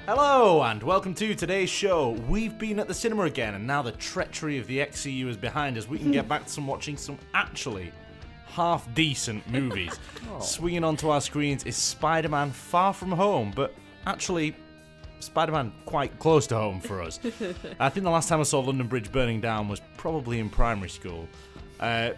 Hello and welcome to today's show. We've been at the cinema again and now the treachery of the XCU is behind us. We can get back to watching some actually half-decent movies. Swinging onto our screens is Spider-Man Far From Home, but actually Spider-Man quite close to home for us. I think the last time I saw London Bridge burning down was probably in primary school. It's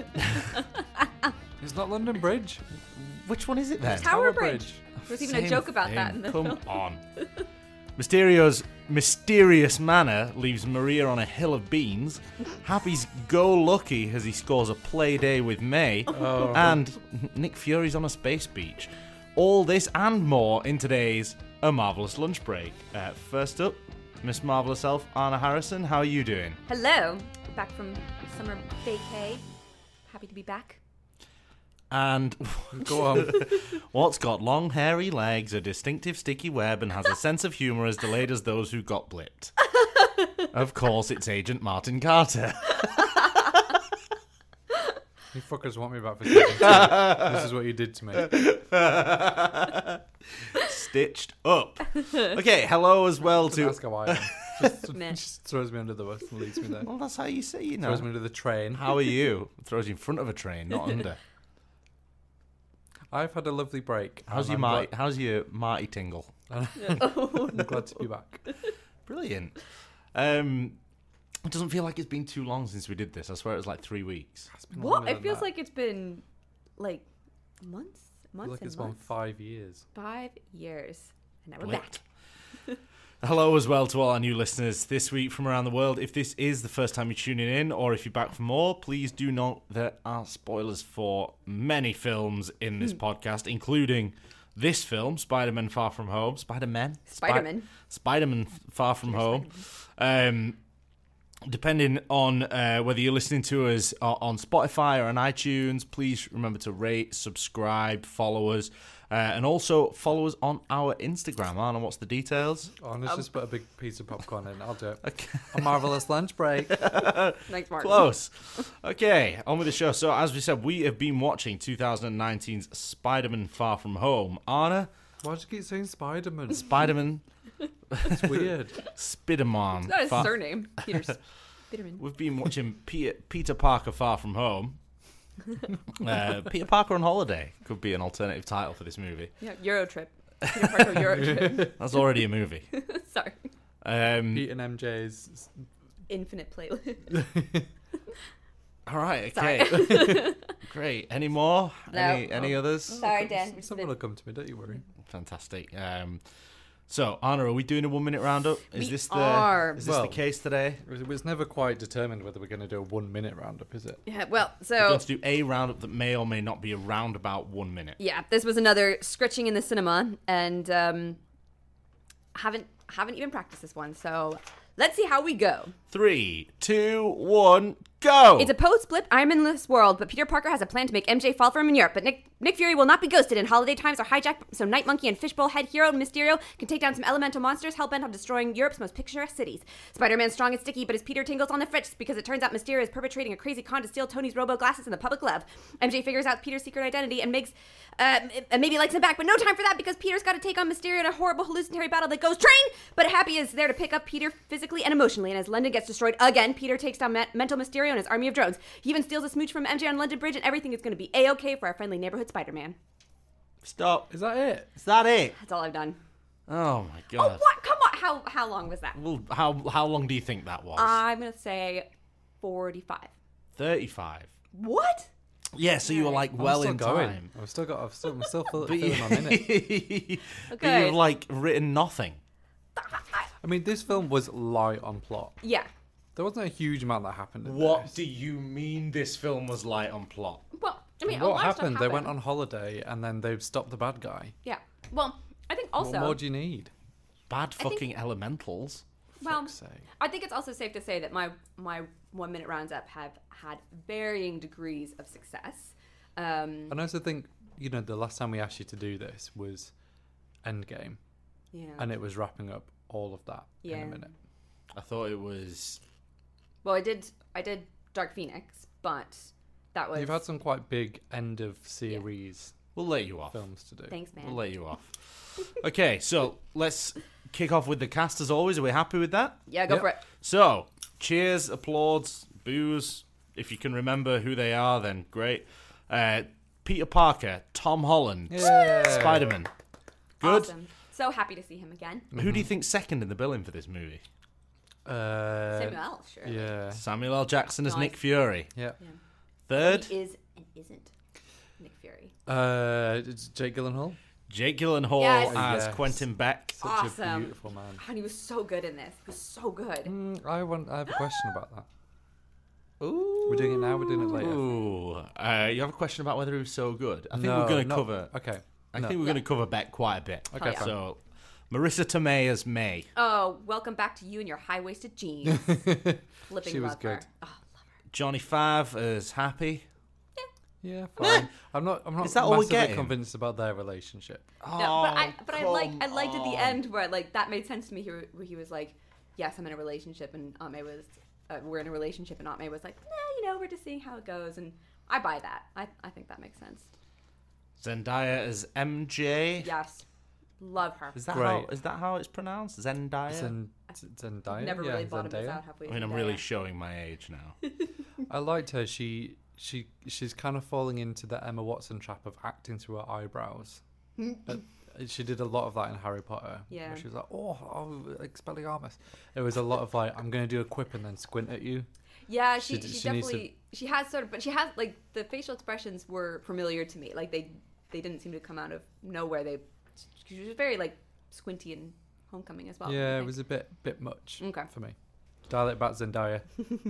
not London Bridge. Which one is it then? Tower Bridge. There's even a joke about that in the Come film. on. Mysterio's mysterious manner leaves Maria on a hill of beans. Happy's go-lucky as he scores a play day with May. And Nick Fury's on a space beach. All this and more in today's A Marvelous Lunch Break. First up, Miss Marvelous Elf, Anna Harrison. How are you doing? Hello. Back from summer vacay. Happy to be back. And Go on. what's got long, hairy legs, a distinctive sticky web, and has a sense of humour as delayed as those who got blipped? Of course, it's Agent Martin Carter. You fuckers want me back for season 2. This is what you did to me. Stitched up. Okay, hello as well to... Ask how I am. Meh. Just throws me under the bus and leaves me there. Well, that's how you say, you know. Throws me under the train. How are you? Throws you in front of a train, not under. I've had a lovely break. How's and your Marty tingle? I'm glad to be back. Brilliant. It doesn't feel like it's been too long since we did this. I swear it was like 3 weeks. It's been What? longer It than feels that. like it's been like months I feel like and it's been months. 5 years. 5 years. And now we're Blipped. back. Hello as well to all our new listeners this week from around the world. If this is the first time you're tuning in, or if you're back for more, please do note there are spoilers for many films in this podcast, including this film, Spider-Man Far From Home. Spider-Man Far From Home. Depending on whether you're listening to us on Spotify or on iTunes, please remember to rate, subscribe, follow us. And also follow us on our Instagram. Anna, what's the details? Oh, let's just put a big piece of popcorn in. I'll do it. Okay. A marvelous lunch break. Thanks, Martin. Close. Okay, on with the show. So, as we said, we have been watching 2019's Spider-Man Far From Home. Anna? Why do you keep saying Spider-Man? Spider-Man. It's weird. Spiderman. It's not his surname. Peter Spiderman. We've been watching Peter Parker Far From Home. Peter Parker on Holiday could be an alternative title for this movie. Yeah, Euro Trip. Peter Parker Euro Trip. That's already a movie. Sorry. Pete and MJ's. Infinite playlist. All right, Sorry. okay. Great. Any more? No. Any others? Sorry, Dan. Someone will come to me, don't you worry. Fantastic. So, Anna, are we doing a 1 minute roundup? Is We this are. the Well, case today? It was never quite determined whether we're going to do a 1 minute roundup, is it? Yeah, well, We're so going to do a roundup that may or may not be around about 1 minute. yeah, this was another scritching in the cinema, and haven't even practiced this one. So let's see how we go. 3, 2, 1, go! It's a post-blip I'm in this world, but Peter Parker has a plan to make MJ fall for him in Europe. But Nick Fury will not be ghosted, and holiday times are hijacked so Night Monkey and Fishbowl head hero Mysterio can take down some elemental monsters hell-bent on destroying Europe's most picturesque cities. Spider-Man's strong and sticky, but his Peter tingles on the fritz because it turns out Mysterio is perpetrating a crazy con to steal Tony's robo-glasses in the public love. MJ figures out Peter's secret identity and makes maybe likes him back, but no time for that because Peter's got to take on Mysterio in a horrible hallucinatory battle that goes train! But Happy is there to pick up Peter physically and emotionally, and as London gets destroyed again, Peter takes down mental Mysterio and his army of drones. He even steals a smooch from MJ on London Bridge, and everything is going to be A-okay for our friendly neighborhood Spider-Man. Stop. Is that it? Is that it? That's all I've done. Oh, my Oh, God. what? Come on. How long was that? Well, how long do you think that was? I'm going to say 45. 35. What? Yeah, so you were like I'm well still in going. time. I'm still But feeling my minute. But Okay. you've like written nothing. I mean, this film was light on plot. Yeah. There wasn't a huge amount that happened in What this. do you mean this film was light on plot? Well, I mean, a lot What of stuff happened? They went on holiday and then they've stopped the bad guy. Yeah. Well, I think also... What more do you need? Bad think- fucking elementals. well, Fuck's sake. I think it's also safe to say that my 1 minute roundup have had varying degrees of success. And I also think, the last time we asked you to do this was Endgame. Yeah. And it was wrapping up all of that in Yeah. a minute. I thought it was... Well, I did Dark Phoenix, but that was... You've had some quite big end of series We'll let you off. films to do. Thanks, man. We'll let you off. Okay, so let's kick off with the cast as always. Are we happy with that? Yeah, go Yep. for it. So, cheers, applauds, boos. If you can remember who they are, then great. Peter Parker, Tom Holland, Yeah. Spider-Man. Good. Awesome. So happy to see him again. Who do you think's second in the billing for this movie? Samuel, sure. Yeah. Samuel L. Jackson as Nice. Nick Fury. Yeah. Third, He is and isn't Nick Fury. It's Jake Gyllenhaal. Jake Gyllenhaal Yes. as Yes. Quentin Beck. Such a Awesome. beautiful man. And he was so good in this. He was so good. I have a question about that. Ooh. We're doing it now. We're doing it later. Ooh. You have a question about whether he was so good? I think No, we're going to no. cover. Okay. I No. think we're going to cover Beck quite a bit. Okay, yeah. fine. So, Marissa Tomei as May. Oh, welcome back to you and your high-waisted jeans. Flipping She was love her. good. Oh, love her. Johnny Five as Happy. Yeah, fine. I'm not Is that all we're massively getting? convinced about their relationship. No, but I come liked at the on. end where like that made sense to me. Where he was like, "Yes, I'm in a relationship," and Aunt May was, "We're in a relationship," and Aunt May was like, "Nah, we're just seeing how it goes." And I buy that. I think that makes sense. Zendaya as MJ. Yes, love her. Is that Great. how it's pronounced? Zendaya. Zendaya. Never yeah, really bottomed us Zendaya. out halfway. I mean, I'm through really there. showing my age now. I liked her. She's kind of falling into the Emma Watson trap of acting through her eyebrows. She did a lot of that in Harry Potter. Yeah. Where she was like, oh, Expelliarmus. It was a lot of like, I'm going to do a quip and then squint at you. Yeah, she She needs definitely she has sort of, but she has like the facial expressions were familiar to me. Like they didn't seem to come out of nowhere. She was very like squinty in Homecoming as well. I Yeah, it think. was a bit much Okay. for me. Dial it back, Zendaya.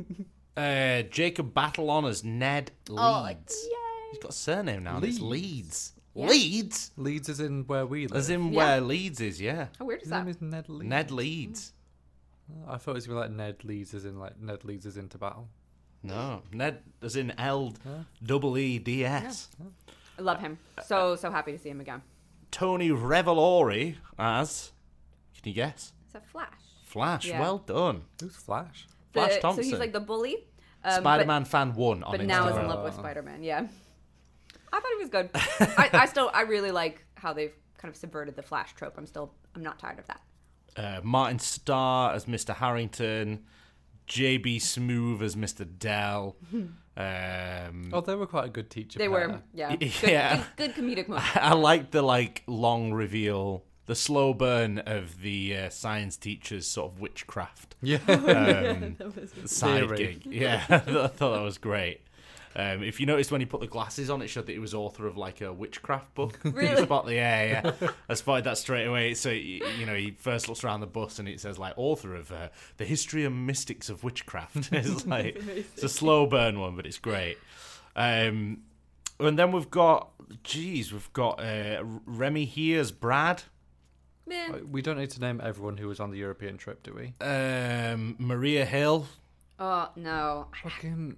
Jacob Batalon as Ned Leeds. Oh, like, He's got a surname now. and It's Leeds. Leeds. Yeah. Leeds? Leeds is in where we live. As in Yeah. where Leeds is, yeah. How weird is His that? name is Ned Leeds. Ned Leeds. I thought it was gonna be like Ned Leeds as in like Ned Leeds is into battle. No. Ned as in L Yeah. double EDS. I love him. So happy to see him again. Tony Revolori as, can you guess? It's a Flash. Flash. Yeah. Well done. Who's Flash? Flash So Thompson. he's like the bully. Spider-Man fan 1 on But Instagram. now is in love with Spider-Man. Yeah. I thought he was good. I really like how they've kind of subverted the Flash trope. I'm not tired of that. Martin Starr as Mr. Harrington. JB Smoove as Mr. Dell. Oh, they were quite a good teacher. They pair. were, yeah. Yeah. Good comedic moment. I like the long reveal, the slow burn of the science teacher's sort of witchcraft Yeah. side Theory. gig. Yeah, I thought that was great. If you noticed when he put the glasses on, it showed that he was author of like a witchcraft book. Really? You spot the yeah. I spotted that straight away. So he first looks around the bus and it says like author of the history and mystics of witchcraft. It's like it's a slow burn one, but it's great. And then we've got Remy Here's Brad. Meh. We don't need to name everyone who was on the European trip, do we? Maria Hill. Oh, no. Fucking,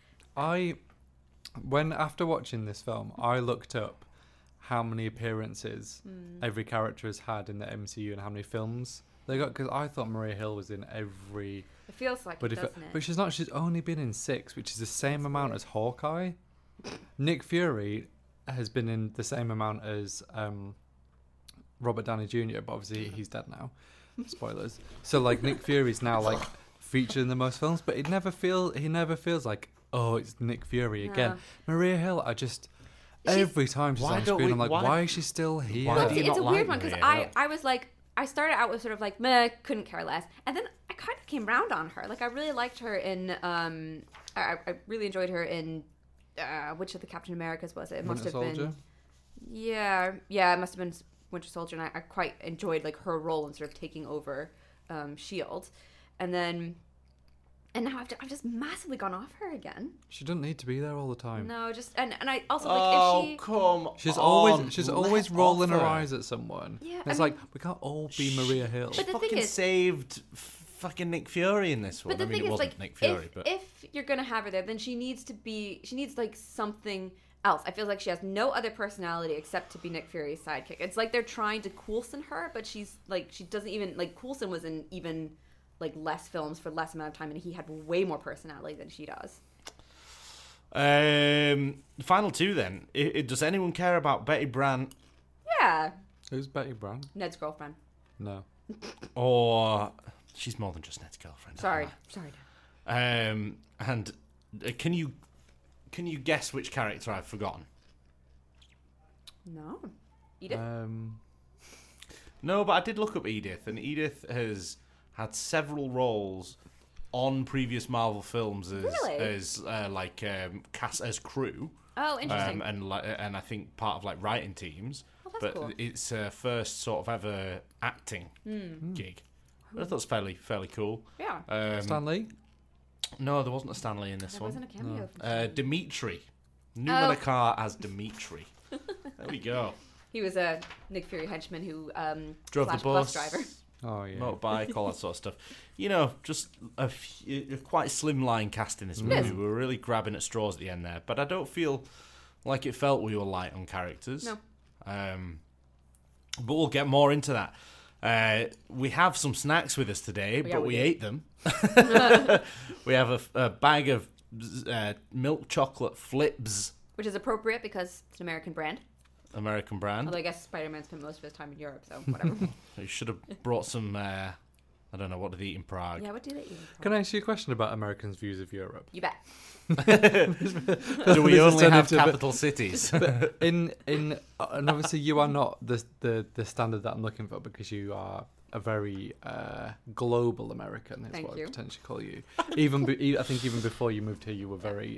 after watching this film, I looked up how many appearances every character has had in the MCU and how many films they got. Because I thought Maria Hill was in every. It feels like But it, doesn't it? but she's not. She's only been in 6, which is the same amount as Hawkeye. Nick Fury has been in the same amount as Robert Downey Jr., but obviously he's dead now. Spoilers. So like Nick Fury's now like featured in the most films, but he never feels like, oh, it's Nick Fury again. No. Maria Hill, every time she's Why on don't screen, we- I'm like, why- why is she still here? Why Well, do you it's not a weird like one because Maria Hill? I was like, I started out with sort of like, meh, couldn't care less. And then I kind of came round on her. Like, I really liked her in, I really enjoyed her in, which of the Captain Americas was it? It must Winter have Soldier? been. Yeah, it must have been Winter Soldier, and I quite enjoyed like her role in sort of taking over Shield, and now I've just massively gone off her again. She doesn't need to be there all the time. No, just and I also like Oh, if she. come She's on. always Let rolling off her eyes at someone. Yeah, And it's I like we can't all be Maria Hill. But the thing fucking is- saved fucking Nick Fury in this one. But the I mean, thing it is, wasn't like, Nick Fury, but if you're gonna have her there, then she needs like something else. I feel like she has no other personality except to be Nick Fury's sidekick. It's like they're trying to Coulson her, but she's like she doesn't even like Coulson was in even like less films for less amount of time, and he had way more personality than she does. final two then. Does anyone care about Betty Brant? Yeah, Who's Betty Brant? Ned's girlfriend. No. Or she's more than just Ned's girlfriend. Sorry. And can you guess which character I've forgotten? No. Edith? No, but I did look up Edith, and Edith has had several roles on previous Marvel films as cast as crew. Oh, interesting. And I think part of like writing teams. Oh, that's But cool. it's her first sort of ever acting gig. I thought it was fairly cool. Yeah. Stan Lee? No, there wasn't a Stanley in this There one. wasn't a cameo. from Dimitri. Oh. Numenakar as Dimitri. There we go. He was a Nick Fury henchman who Drove the slash bus, driver. Oh, yeah. motorbike, all that sort of stuff. You know, just a quite slimline cast in this movie. is. We were really grabbing at straws at the end there, but I don't feel like it felt we were light on characters. No. But we'll get more into that. We have some snacks with us today, Yeah, but we we do. ate them. We have a bag of milk chocolate flips, Which is appropriate because it's an American brand. American brand. Although I guess Spider-Man spent most of his time in Europe, so whatever. You should have brought some, I don't know, what did they eat in Prague? Yeah, what do they eat? Can I ask you a question about Americans' views of Europe? You bet. Do we This has only turned have into a bit- capital cities? And obviously you are not the standard that I'm looking for, because you are a very global American, is Thank what you. I potentially call you. I think even before you moved here, you were very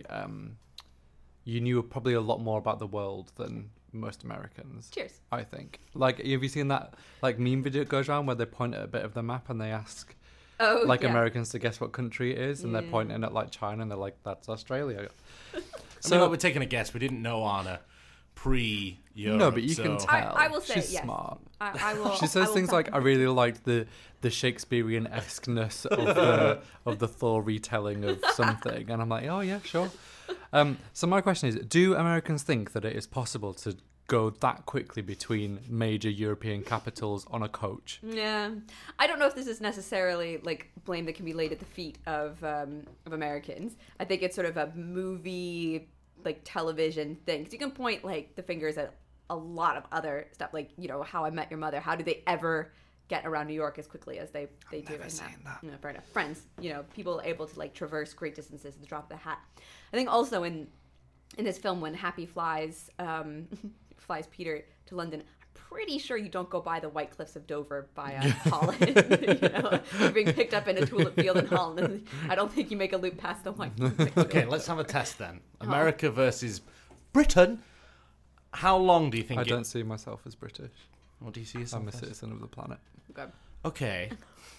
you knew probably a lot more about the world than most Americans. Cheers. I think. Like, have you seen that like meme video that goes around where they point at a bit of the map and they ask Oh, like yeah. Americans to guess what country it is, and they're Yeah. pointing at like China, and they're like, "That's Australia." So like, we're taking a guess. We didn't know Anna pre-Europe. No, but you can so- tell. I will say she's yes. smart. I will. She I says will things back like, "I really liked the Shakespearean-esqueness of the Thor retelling of something," and I'm like, "Oh yeah, sure." So my question is: do Americans think that it is possible to go that quickly between major European capitals on a coach? Yeah, I don't know if this is necessarily like blame that can be laid at the feet of Americans. I think it's sort of a movie, like television thing. 'Cause you can point like the fingers at a lot of other stuff, like How I Met Your Mother. How do they ever get around New York as quickly as they do? never in seen that. No, fair enough. Friends, people able to like traverse great distances at the drop of the hat. I think also in this film when Happy flies Peter to London, I'm pretty sure you don't go by the White Cliffs of Dover by Holland. You're being picked up in a tulip field in Holland. I don't think you make a loop past the White Cliffs. Okay, let's have a test then. America versus Britain. How long do you think I don't see myself as British. What do you see yourself I'm a as? citizen of the planet. Good. Okay.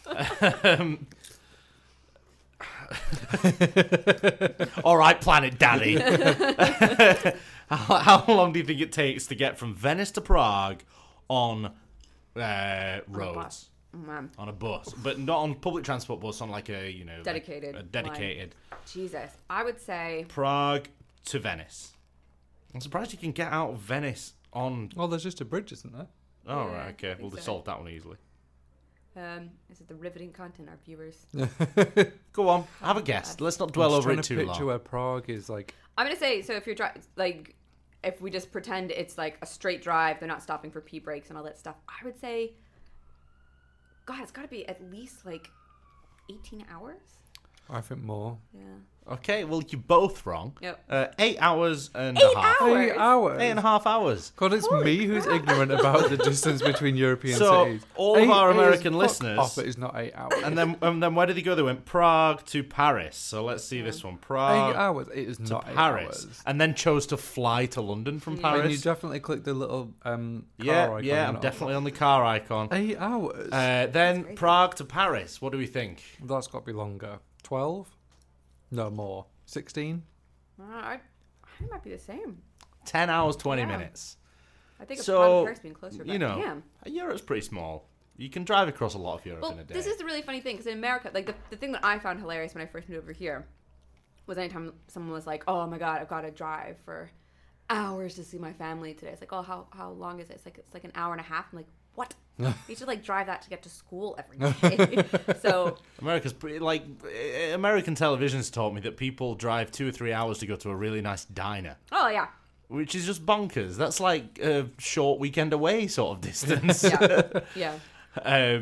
All right, Planet Daddy. How long do you think it takes to get from Venice to Prague on roads? On a bus, but not on public transport bus. On like a Dedicated a dedicated Jesus, I would say Prague to Venice. I'm surprised you can get out of Venice on. Well, there's just a bridge, isn't there? Oh Yeah, right, I okay. think Well, they so. solved that one easily. is it the riveting content our viewers? Go on, have a guess. Let's not dwell I'm just over trying it to too picture long. where Prague is like. I'm gonna say so. If you're if we just pretend it's like a straight drive, they're not stopping for pee breaks and all that stuff. I would say, God, it's got to be at least like 18 hours. I think more. Yeah. Okay, well, you're both wrong. Yep. 8 hours and 8 a half. hours? 8 hours. 8.5 hours. God, it's Holy me who's crap. ignorant about the distance between European So, cities. all of 8 our hours, American fuck listeners- off, it is not 8 hours. And then where did they go? They went Prague to Paris. So let's see this one. 8 Prague hours. It is to not 8 Paris. hours. And then chose to fly to London from Yeah. And you Paris. definitely click the little car Yeah, icon. yeah, I'm definitely on the car icon. 8 hours. Then crazy. Prague to Paris. What do we think? That's got to be longer. 12? No, more. 16? I think it might be the same. 10 hours, 20 Yeah. minutes. I think So, it's Paris being closer. But You know, damn. Europe's pretty small. You can drive across a lot of Europe Well, in a day. this is the really funny thing because in America, like the thing that I found hilarious when I first moved over here was anytime someone was like, "Oh my God, I've got to drive for hours to see my family today." It's like, "Oh, how long is it?" It's like an hour and a half. I'm like, "What?" You should like drive that to get to school every day. So America's pretty, like, American television's taught me that people drive 2 or 3 hours to go to a really nice diner, oh yeah, which is just bonkers. That's like a short weekend away sort of distance. yeah.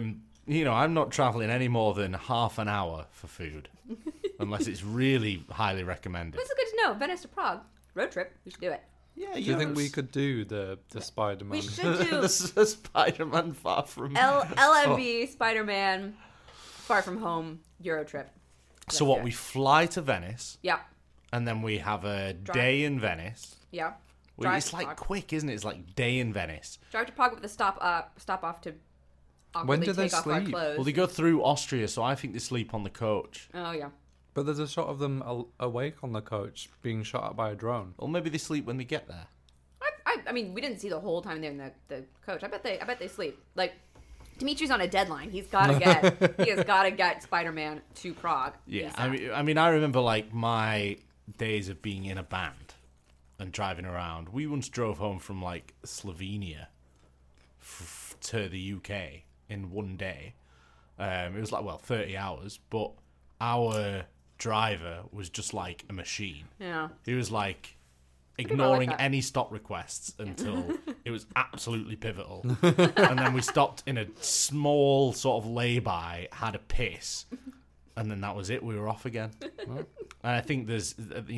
I'm not traveling any more than half an hour for food, unless it's really highly recommended. This is good to know. Venice to Prague. Road trip. We should do it. Yeah, Do you think we could do the Spider-Man? We should do the Spider-Man Far From LMB, Spider-Man, Far From Home, Euro trip. So what? We fly to Venice, Yeah. and then we have a day in Venice. Yeah. Well, Drive it's to like Prague. quick, isn't it? It's like day in Venice. Drive to Prague with a stop off to When do they take off our sleep? clothes. Well, they go through Austria, so I think they sleep on the coach. Oh, yeah. But there's a shot of them awake on the coach being shot at by a drone. Or maybe they sleep when they get there. I mean, we didn't see the whole time they're in the coach. I bet they sleep. Like, Dimitri's on a deadline. He has got to get Spider-Man to Prague. Yeah, ASAP. I mean, I remember like my days of being in a band and driving around. We once drove home from like Slovenia to the UK in one day. It was like 30 hours, but our driver was just like a machine. Yeah. He was like about ignoring like that. any stop requests until it was absolutely pivotal. And then we stopped in a small sort of lay-by, had a piss, and then that was it. We were off again. And I think there's,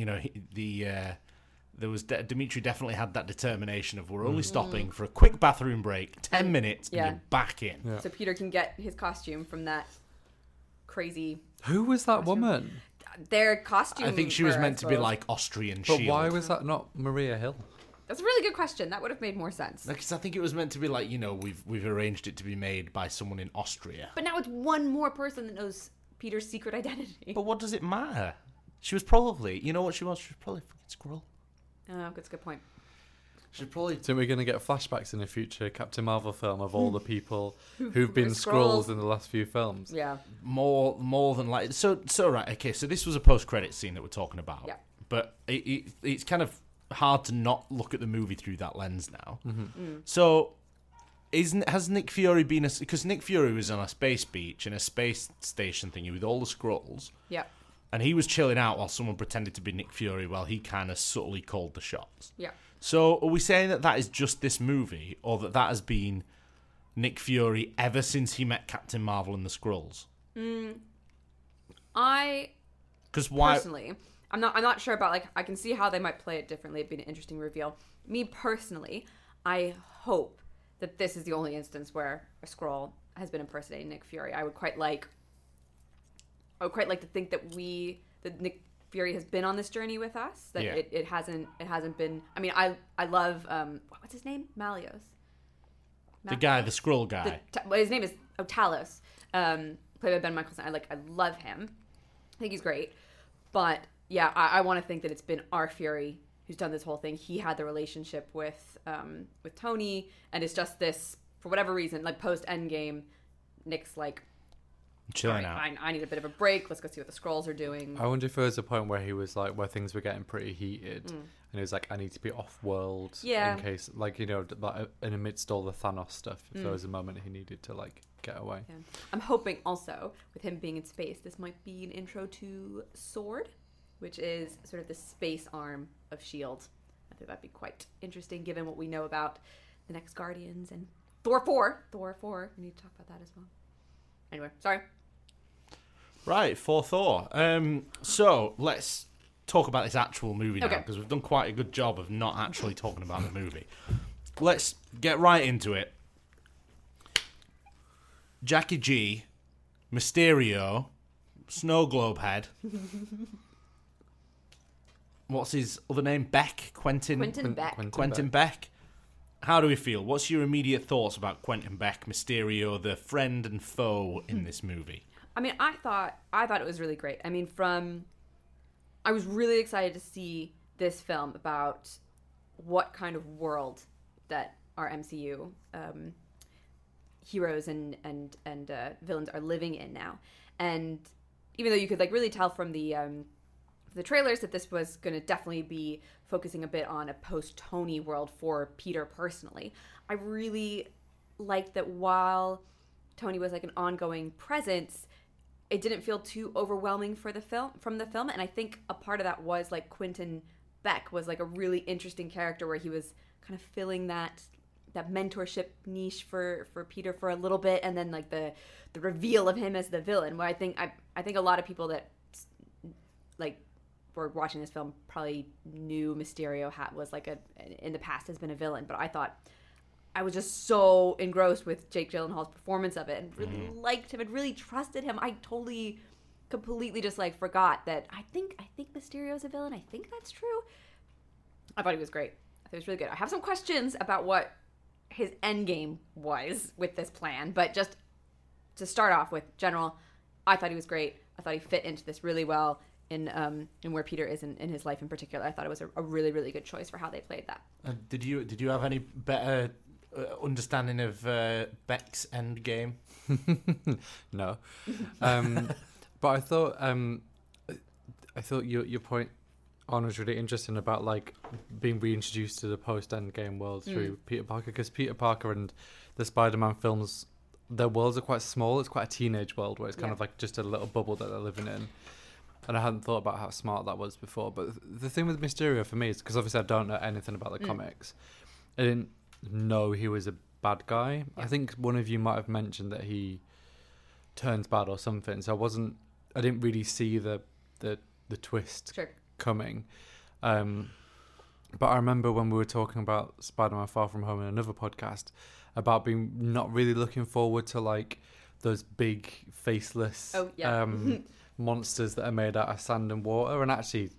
Dimitri definitely had that determination of we're only stopping for a quick bathroom break, 10 minutes, Yeah. and you're back in. Yeah. So Peter can get his costume from that crazy. Who was that woman? Their costume. I think she was were, I meant to be suppose. like Austrian But Shield. why was that not Maria Hill? That's a really good question. That would have made more sense. Because I think it was meant to be like, we've arranged it to be made by someone in Austria. But now it's one more person that knows Peter's secret identity. But what does it matter? She was probably, you know what she was? She was probably a fucking Skrull. Oh, that's a good point. She's probably... So we're going to get flashbacks in a future Captain Marvel film of all the people who've been Skrulls. Skrulls in the last few films. Yeah. More than like... So right, okay, so this was a post-credit scene that we're talking about. Yeah. But it's kind of hard to not look at the movie through that lens now. Mm-hmm. So... Has Nick Fury been... Because Nick Fury was on a space beach in a space station thingy with all the Skrulls. Yeah. And he was chilling out while someone pretended to be Nick Fury while he kind of subtly called the shots. Yeah. So are we saying that is just this movie, or that has been Nick Fury ever since he met Captain Marvel and the Skrulls? I Because why? personally, I'm not sure about, like, I can see how they might play it differently. It'd be an interesting reveal. Me personally, I hope that this is the only instance where a Skrull has been impersonating Nick Fury. I would quite like to think that Nick Fury has been on this journey with us. That Yeah. it hasn't been. I mean, I love what's his name? Malios. The guy, the Skrull guy. His name is Talos, played by Ben Mendelsohn. I love him. I think he's great. But yeah, I want to think that it's been our Fury who's done this whole thing. He had the relationship with Tony, and it's just this, for whatever reason, like post Endgame, Nick's like, Chilling "All out. right, I need a bit of a break. Let's go see what the Scrolls are doing. I wonder if there was a point where he was like, where things were getting pretty heated, and he was like, I need to be off world Yeah. in case, like, like in amidst all the Thanos stuff, if there was a moment he needed to like get away. Yeah. I'm hoping also, with him being in space, this might be an intro to Sword, which is sort of the space arm of S.H.I.E.L.D. I think that'd be quite interesting given what we know about the next Guardians and Thor 4. Thor 4. We need to talk about that as well. Anyway, sorry. Right, for Thor. So let's talk about this actual movie now, Okay. because we've done quite a good job of not actually talking about the movie. Let's get right into it. Jackie G, Mysterio, Snow Globe Head. What's his other name? Beck? Quentin Beck. Quentin Beck. How do we feel? What's your immediate thoughts about Quentin Beck, Mysterio, the friend and foe in this movie? I mean, I thought it was really great. I mean, I was really excited to see this film about what kind of world that our MCU heroes and villains are living in now. And even though you could like really tell from the trailers that this was going to definitely be focusing a bit on a post-Tony world for Peter personally, I really liked that while Tony was like an ongoing presence, it didn't feel too overwhelming from the film. And I think a part of that was like Quentin Beck was like a really interesting character where he was kind of filling that that mentorship niche for Peter for a little bit, and then like the reveal of him as the villain. Where I think a lot of people that like were watching this film probably knew Mysterio was like in the past has been a villain, but I was just so engrossed with Jake Gyllenhaal's performance of it and really liked him and really trusted him. I totally, completely just like forgot that I think Mysterio's a villain. I think that's true. I thought he was great. I thought he was really good. I have some questions about what his end game was with this plan, but just to start off with, general, I thought he was great. I thought he fit into this really well in where Peter is in his life in particular. I thought it was a really, really good choice for how they played that. Did you have any better understanding of Beck's end game? No. But I thought your point on was really interesting about like being reintroduced to the post-Endgame world through Peter Parker, because Peter Parker and the Spider-Man films, their worlds are quite small. It's quite a teenage world where it's kind of like just a little bubble that they're living in. And I hadn't thought about how smart that was before. But the thing with Mysterio for me is, because obviously I don't know anything about the comics, I didn't know he was a bad guy. I think one of you might have mentioned that he turns bad or something. So I didn't really see the twist coming. But I remember when we were talking about Spider-Man Far From Home in another podcast about being not really looking forward to like those big faceless monsters that are made out of sand and water, and actually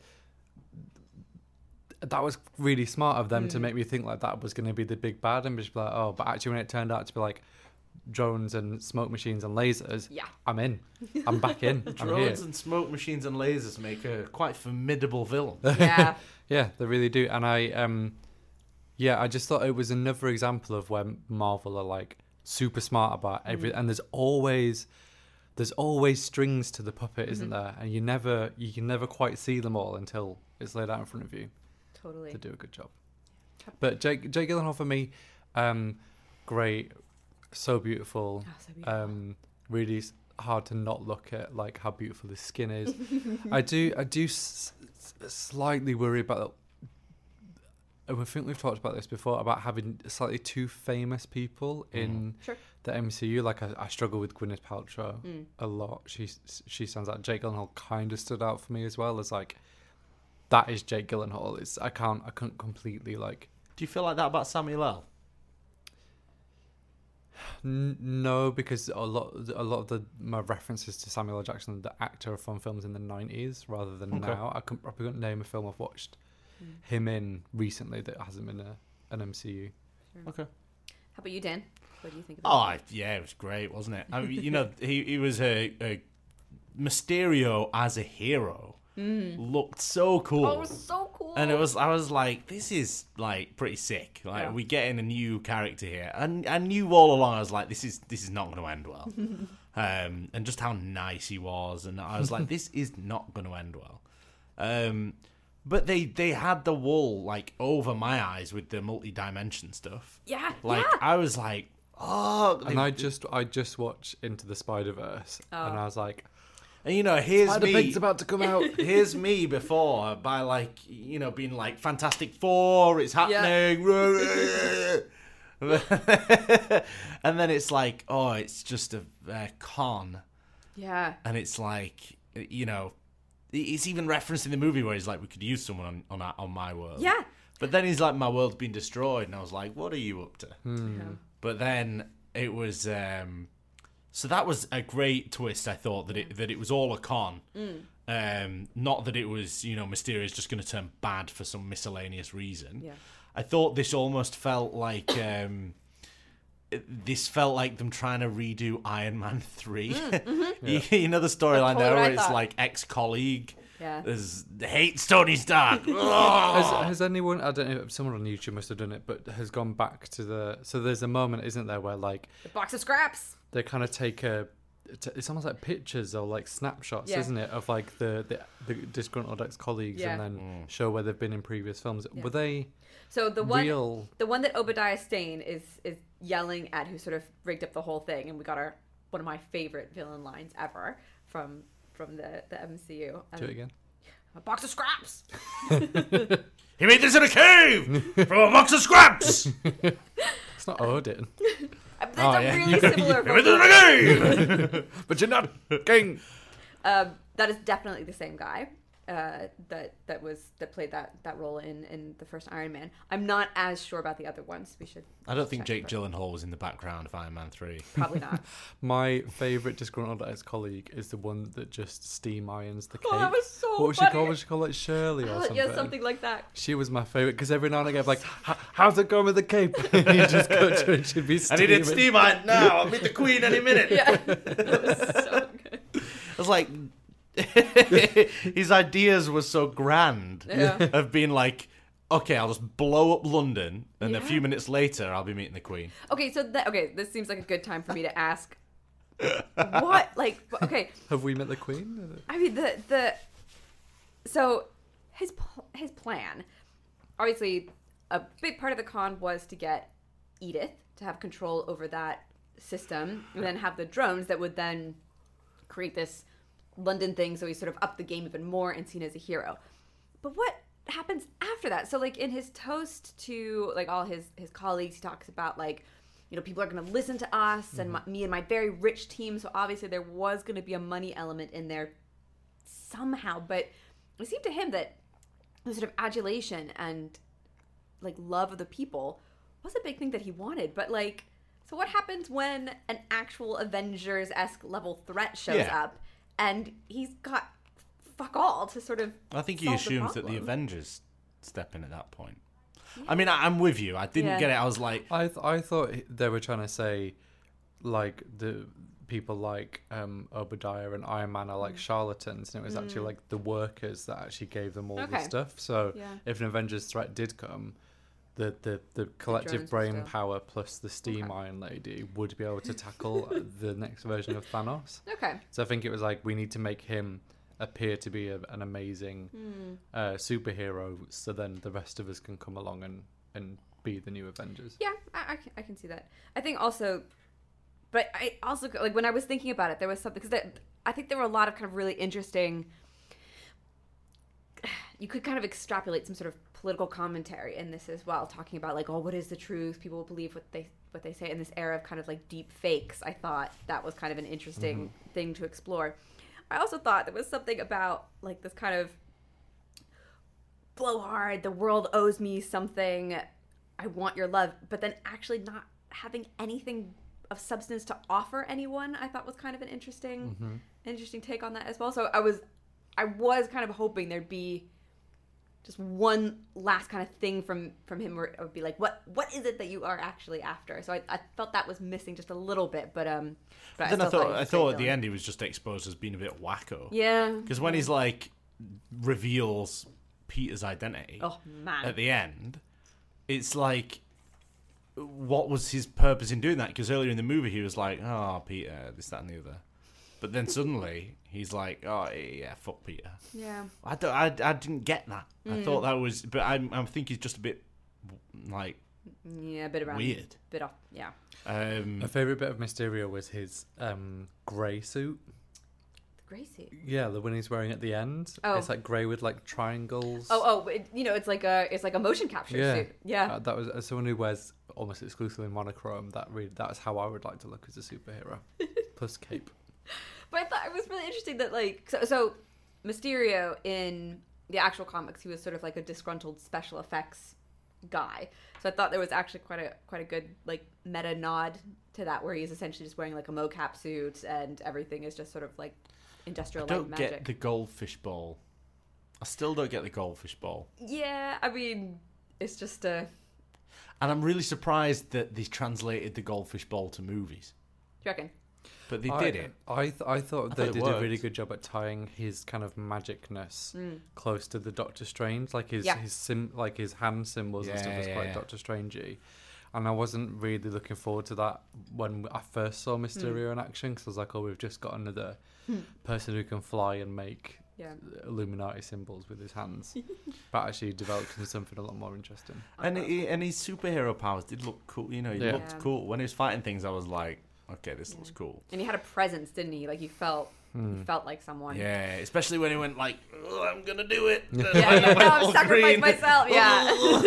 that was really smart of them to make me think like that was going to be the big bad, and just be like, oh, but actually when it turned out to be like drones and smoke machines and lasers, I'm in. I'm back in. Drones and smoke machines and lasers make a quite formidable villain. Yeah. Yeah, they really do. And I just thought it was another example of where Marvel are like super smart about everything, and there's always strings to the puppet, isn't there? And you can never quite see them all until it's laid out in front of you. Totally. They do a good job. But Jake Gyllenhaal for me, great, so beautiful. Oh, so beautiful. Really hard to not look at like how beautiful his skin is. I do slightly worry about. I think we've talked about this before, about having slightly too famous people in the MCU. Like I struggle with Gwyneth Paltrow a lot. She stands out. Jake Gyllenhaal kind of stood out for me as well, as like that is Jake Gyllenhaal. I couldn't completely like. Do you feel like that about Samuel L? No, because a lot of my references to Samuel L. Jackson, the actor, are from films in the 90s rather than now. I couldn't name a film I've watched him in recently that hasn't been an MCU. Okay. How about you, Dan? What do you think about it? Yeah, it was great, wasn't it? I mean, he was a Mysterio as a hero. Looked so cool. Oh, it was so cool. And I was like, this is like pretty sick. Like we're getting a new character here. And I knew all along, I was like, this is not going to end well. And just how nice he was, and I was like, this is not going to end well. But they had the wool like over my eyes with the multi-dimension stuff. Yeah. Like I was like, oh. And I just watched Into the Spider-Verse, and I was like, and here's me. Spider-Pig's about to come out. Here's me before by like being like Fantastic Four, it's happening. And then it's like, oh, it's just a con. Yeah. And it's like, it's even referenced in the movie where he's like, we could use someone on my world. Yeah. But then he's like, my world's been destroyed, and I was like, what are you up to? Yeah. But then it was. So that was a great twist. I thought that it was all a con, not that it was Mysterio's just going to turn bad for some miscellaneous reason. Yeah. I thought this almost felt like them trying to redo Iron Man 3. You know the storyline there where it's like ex-colleague. Yeah. Hates Tony Stark. Has anyone, I don't know, someone on YouTube must have done it, but has gone back to so there's a moment, isn't there, where like The box of scraps. They kind of take it's almost like pictures or like snapshots, isn't it, of like the disgruntled ex-colleagues, and then show where they've been in previous films. Were they the one that Obadiah Stane is yelling at, who sort of rigged up the whole thing, and we got one of my favorite villain lines ever from the MCU. Do it again. A box of scraps. He made this in a cave from a box of scraps. It's not Odin. That's Oh, a yeah. really similar vocal. But you're not king. That is definitely the same guy that played that role in the first Iron Man. I'm not as sure about the other ones. We should. I don't think check Jake first. Gyllenhaal was in the background of Iron Man 3. Probably not. My favourite disgruntled ex-colleague is the one that just steam irons the cake. Oh, that was so What was she funny. called? Was she called like Shirley or something? Yeah, something like that. She was my favourite because every now and again, like, how's it going with the cape? You just go to her and she'd be I steaming. needed steam iron now. I'll meet the Queen any minute. Yeah, that was so good. I was like, his ideas were so grand Yeah. of being like, okay, I'll just blow up London, and a Yeah. few minutes later, I'll be meeting the Queen. Okay, so this seems like a good time for me to ask. What, like, okay? Have we met the Queen? I mean, so his plan, obviously, a big part of the con was to get Edith to have control over that system, and then have the drones that would then create this London thing, so he's sort of upped the game even more and seen as a hero. But what happens after that? So, like, in his toast to, like, all his colleagues, he talks about, like, you know, people are going to listen to us and me and my very rich team. So obviously there was going to be a money element in there somehow. But it seemed to him that the sort of adulation and, like, love of the people was a big thing that he wanted. But, like, so what happens when an actual Avengers-esque level threat shows up and he's got fuck all to sort of I think he solve the assumes that the problem? Avengers step in at that point. I mean, I'm with you. I didn't get it. I was like, I thought they were trying to say, like, the people like Obadiah and Iron Man are like charlatans, and it was actually like the workers that actually gave them all the Okay. stuff. So Yeah. if an Avengers threat did come, the collective drones would brain still- power plus the steam iron lady would be able to tackle the next version of Thanos. Okay. So I think it was like, we need to make him appear to be an amazing superhero, so then the rest of us can come along and be the new Avengers. Yeah, I can see that. I think also, but I also, like, when I was thinking about it, there was something, because I think there were a lot of kind of really interesting, you could kind of extrapolate some sort of political commentary in this as well, talking about, like, oh, what is the truth? People will believe what they say in this era of kind of like deep fakes. I thought that was kind of an interesting thing to explore. I also thought there was something about, like, this kind of blowhard, the world owes me something, I want your love, but then actually not having anything of substance to offer anyone, I thought was kind of an interesting take on that as well. So I was kind of hoping there'd be just one last kind of thing from him where it would be like, what is it that you are actually after? So I felt that was missing just a little bit, but then still I thought at the villain. end he was just exposed as being a bit wacko. Yeah. Because when he's like reveals Peter's identity Oh man. at the end, it's like, what was his purpose in doing that? Because earlier in the movie he was like, oh, Peter, this, that, and the other. But then suddenly he's like, oh yeah, fuck Peter. Yeah. I didn't get that. I thought that was, but I think he's just a bit like Yeah, a bit around. weird. Bit off. Yeah. My favourite bit of Mysterio was his grey suit. The Gracie. Yeah, the one he's wearing at the end. Oh. It's like grey with like triangles. It's like a motion capture Yeah. suit. Yeah. That was, as someone who wears almost exclusively monochrome, that's how I would like to look as a superhero. Plus cape. But I thought it was really interesting that, like, so Mysterio in the actual comics, he was sort of like a disgruntled special effects guy. So I thought there was actually quite a good, like, meta nod to that, where he's essentially just wearing like a mocap suit and everything is just sort of like industrial I light don't magic. get the goldfish ball. I still don't get the goldfish ball. Yeah, I mean, it's just a. And I'm really surprised that they translated the goldfish ball to movies. Do you reckon? But they did it. I thought they it did a really worked. good job at tying his kind of magicness close to the Doctor Strange, like his Yeah. his hand symbols and stuff was quite Doctor Strangey. And I wasn't really looking forward to that when I first saw Mysterio in action, because I was like, oh, we've just got another person who can fly and make Yeah. Illuminati symbols with his hands. But actually developed into something a lot more interesting. And his superhero powers did look cool. You know, he Yeah. looked cool. When he was fighting things, I was like, okay, this looks cool. And he had a presence, didn't he? Like, you felt like someone. Yeah, especially when he went like, oh, I'm gonna do it. Yeah, no, I'm sacrificing myself. Yeah.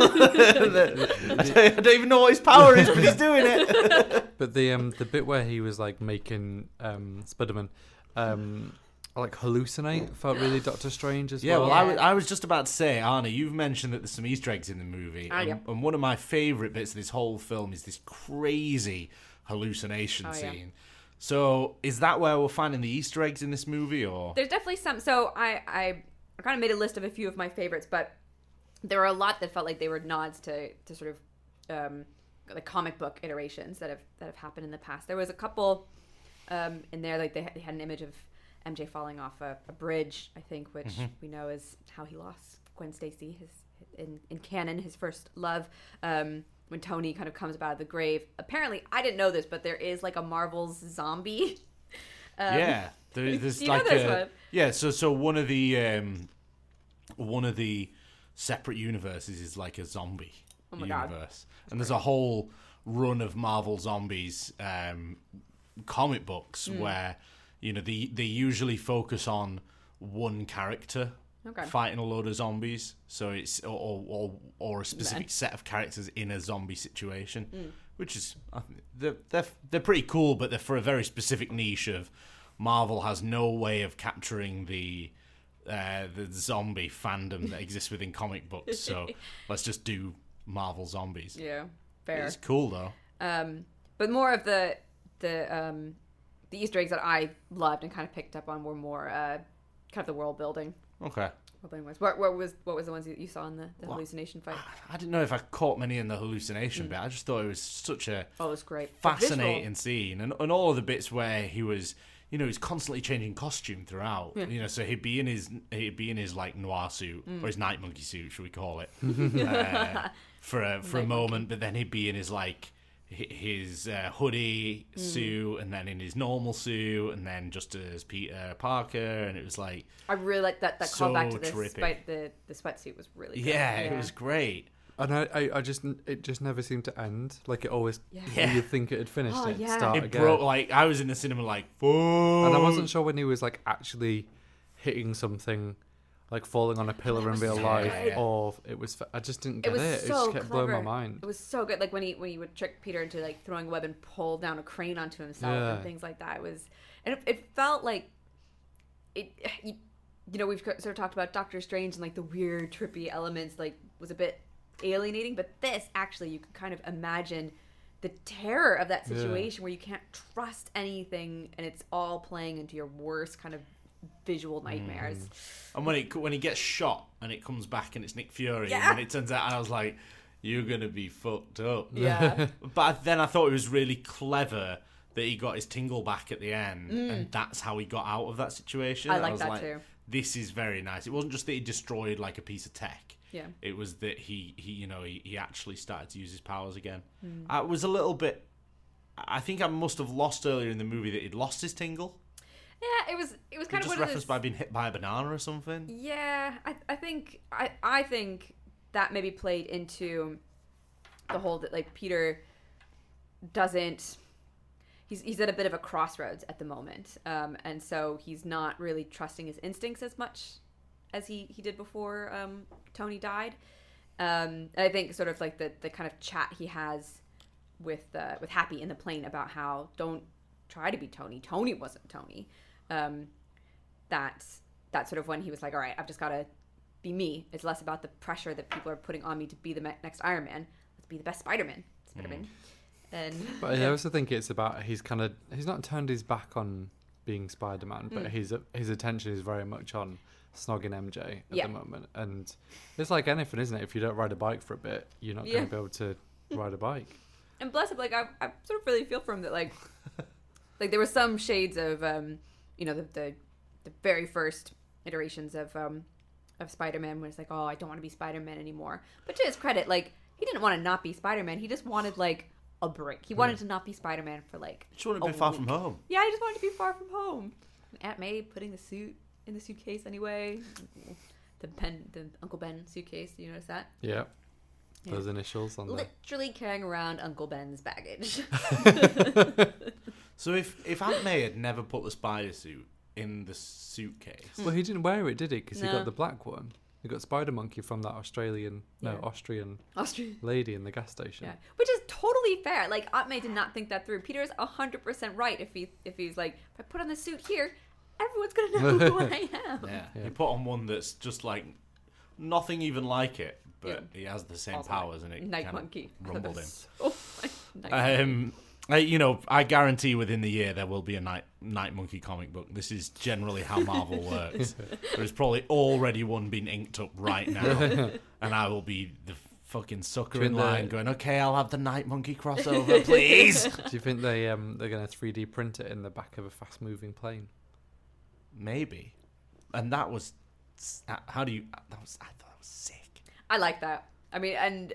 I don't even know what his power is, but he's doing it. But the bit where he was like making Spider-Man like hallucinate felt really Doctor Strange as well. Yeah, well, I was just about to say, Arna, you've mentioned that there's some Easter eggs in the movie, and one of my favourite bits of this whole film is this crazy hallucination scene. Yeah. So, is that where we're finding the Easter eggs in this movie, or? There's definitely some. So, I kind of made a list of a few of my favorites, but there were a lot that felt like they were nods to sort of the comic book iterations that have happened in the past. There was a couple in there, like they had an image of MJ falling off a bridge, I think, which we know is how he lost Gwen Stacy, in canon, his first love. When Tony kind of comes out of the grave. Apparently, I didn't know this, but there is like a Marvel's zombie. There's do you like know this one? Yeah, so one of the separate universes is like a zombie universe, and there's a whole run of Marvel Zombies comic books where they usually focus on one character. Okay. Fighting a load of zombies, so it's or a specific set of characters in a zombie situation, which is they're pretty cool, but they're for a very specific niche of Marvel has no way of capturing the zombie fandom that exists within comic books, so let's just do Marvel Zombies. Yeah, fair. It's cool though. But more of the Easter eggs that I loved and kind of picked up on were more kind of the world building. Okay. What was the ones you saw in the hallucination fight? I didn't know if I caught many in the hallucination bit. I just thought it was such a it was great, fascinating scene, and all of the bits where he was, he's constantly changing costume throughout. Yeah. So he'd be in his like noir suit or his night monkey suit, should we call it, for a moment, but then he'd be in his like his hoodie suit, and then in his normal suit, and then just as Peter Parker, and it was like I really like that so callback to trippy. The sweatsuit was really good. Yeah, it was great. And it just never seemed to end. Like it always, you'd think it had finished. Start it again. broke. Like I was in the cinema, like, whoa. And I wasn't sure when he was like actually hitting something, like falling on a pillar in real life, or it was. I just didn't get it. It just kept blowing my mind. It was so good. Like when he would trick Peter into like throwing a web and pull down a crane onto himself and things like that. It felt like it. We've sort of talked about Doctor Strange and like the weird, trippy elements. Like was a bit alienating, but this actually you could kind of imagine the terror of that situation where you can't trust anything, and it's all playing into your worst kind of visual nightmares. And when he gets shot and it comes back and it's Nick Fury, and then it turns out, and I was like, you're gonna be fucked up. Yeah. But then I thought it was really clever that he got his tingle back at the end, and that's how he got out of that situation. I was that too. This is very nice. It wasn't just that he destroyed like a piece of tech. Yeah. It was that he actually started to use his powers again. I was a little bit. I think I must have lost earlier in the movie that he'd lost his tingle. Yeah, it was kind of just referenced by being hit by a banana or something. Yeah, I think that maybe played into the whole that like Peter doesn't. He's at a bit of a crossroads at the moment, and so he's not really trusting his instincts as much as he did before Tony died. I think sort of like the kind of chat he has with Happy in the plane about how don't try to be Tony. Tony wasn't Tony. That's sort of when he was like, all right, I've just got to be me. It's less about the pressure that people are putting on me to be the next Iron Man. Let's be the best Spider-Man. But I also think it's about he's not turned his back on being Spider-Man, but his attention is very much on snogging MJ at the moment. And it's like anything, isn't it? If you don't ride a bike for a bit, you're not going to be able to ride a bike. And bless him, like I sort of really feel for him that like there were some shades of the very first iterations of Spider-Man where it's like, oh, I don't want to be Spider-Man anymore. But to his credit, like he didn't want to not be Spider-Man. He just wanted like a break. He wanted to not be Spider-Man for like he just wanted to be far from home. Yeah, he just wanted to be far from home. And Aunt May putting the suit in the suitcase anyway. The Uncle Ben suitcase. Do you notice that? Yeah. Those initials on literally carrying around Uncle Ben's baggage. So if Aunt May had never put the spider suit in the suitcase, Well, he didn't wear it, did he? Because he No. got the black one. He got Spider Monkey from that Austrian Austrian. lady in the gas station. Yeah, which is totally fair. Like Aunt May did not think that through. Peter's 100% right. If he's like, if I put on the suit here, everyone's gonna know who I am. yeah, you put on one that's just like nothing even like it, but he has the same Also, powers, and it Night kind of Monkey rumbled him. Oh, Night I guarantee within the year there will be a Night Monkey comic book. This is generally how Marvel works. There's probably already one being inked up right now, and I will be the fucking sucker in line going, okay, I'll have the Night Monkey crossover, please. Do you think they're going to 3D print it in the back of a fast moving plane? Maybe. And that was, I thought that was sick. I like that. I mean, and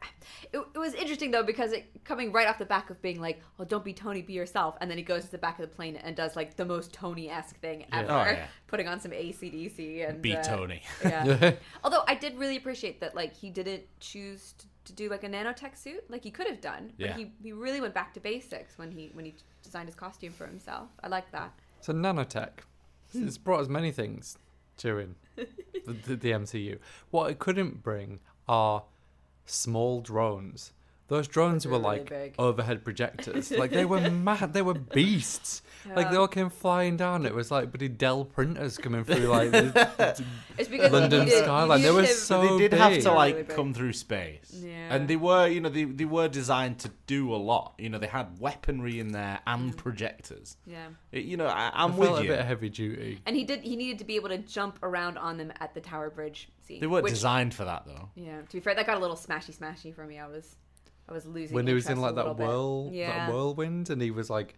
it was interesting though because it coming right off the back of being like, "Oh, don't be Tony, be yourself," and then he goes to the back of the plane and does like the most Tony-esque thing ever, Oh, yeah. putting on some AC/DC and Be Tony. Yeah. Although I did really appreciate that, like he didn't choose to do like a nanotech suit, like he could have done, but Yeah. he really went back to basics when he designed his costume for himself. I like that. So nanotech, it's brought us many things during the MCU. What it couldn't bring are small drones. Those drones Those were are really like big. overhead projectors. Like they were mad. They were beasts. Like they all came flying down. It was like bloody Dell printers coming through like the It's because London you needed- skyline. you They were needed so They did big. have to like Really big. come through space, Yeah. and they were, they were designed to do a lot. They had weaponry in there and projectors. Yeah. I'm I with felt a you. bit heavy duty. And he needed to be able to jump around on them at the Tower Bridge scene. They weren't which- designed for that though. Yeah, to be fair, that got a little smashy for me. I was losing When he was in interest like a little that bit. Yeah. that whirlwind, and he was like,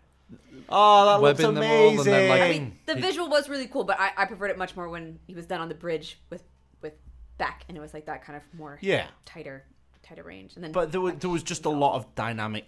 Oh, that looks Webbing them all and amazing. then, like- I mean, the visual was really cool, but I preferred it much more when he was done on the bridge with Beck, and it was like that kind of more Yeah. tighter range. And then, But there was just a lot of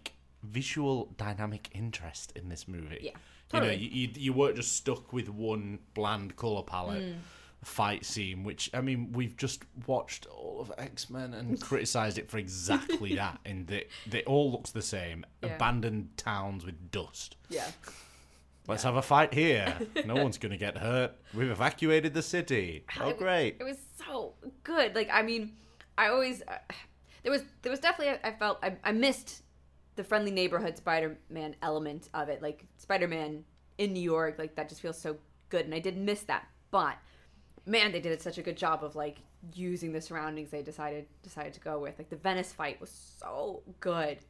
visual dynamic interest in this movie. Yeah, totally. You weren't just stuck with one bland color palette fight scene, which we've just watched all of X-Men and criticized it for exactly that. In that it all looks the same, Yeah. abandoned towns with dust. Yeah, Let's have a fight here. No one's gonna get hurt. We've evacuated the city. Oh, great. it was so good. Like, I mean, I always there was definitely I felt I missed the friendly neighborhood Spider-Man element of it, like Spider-Man in New York, like that just feels so good, and I did miss that. But man, they did such a good job of like using the surroundings they decided to go with. Like the Venice fight was so good.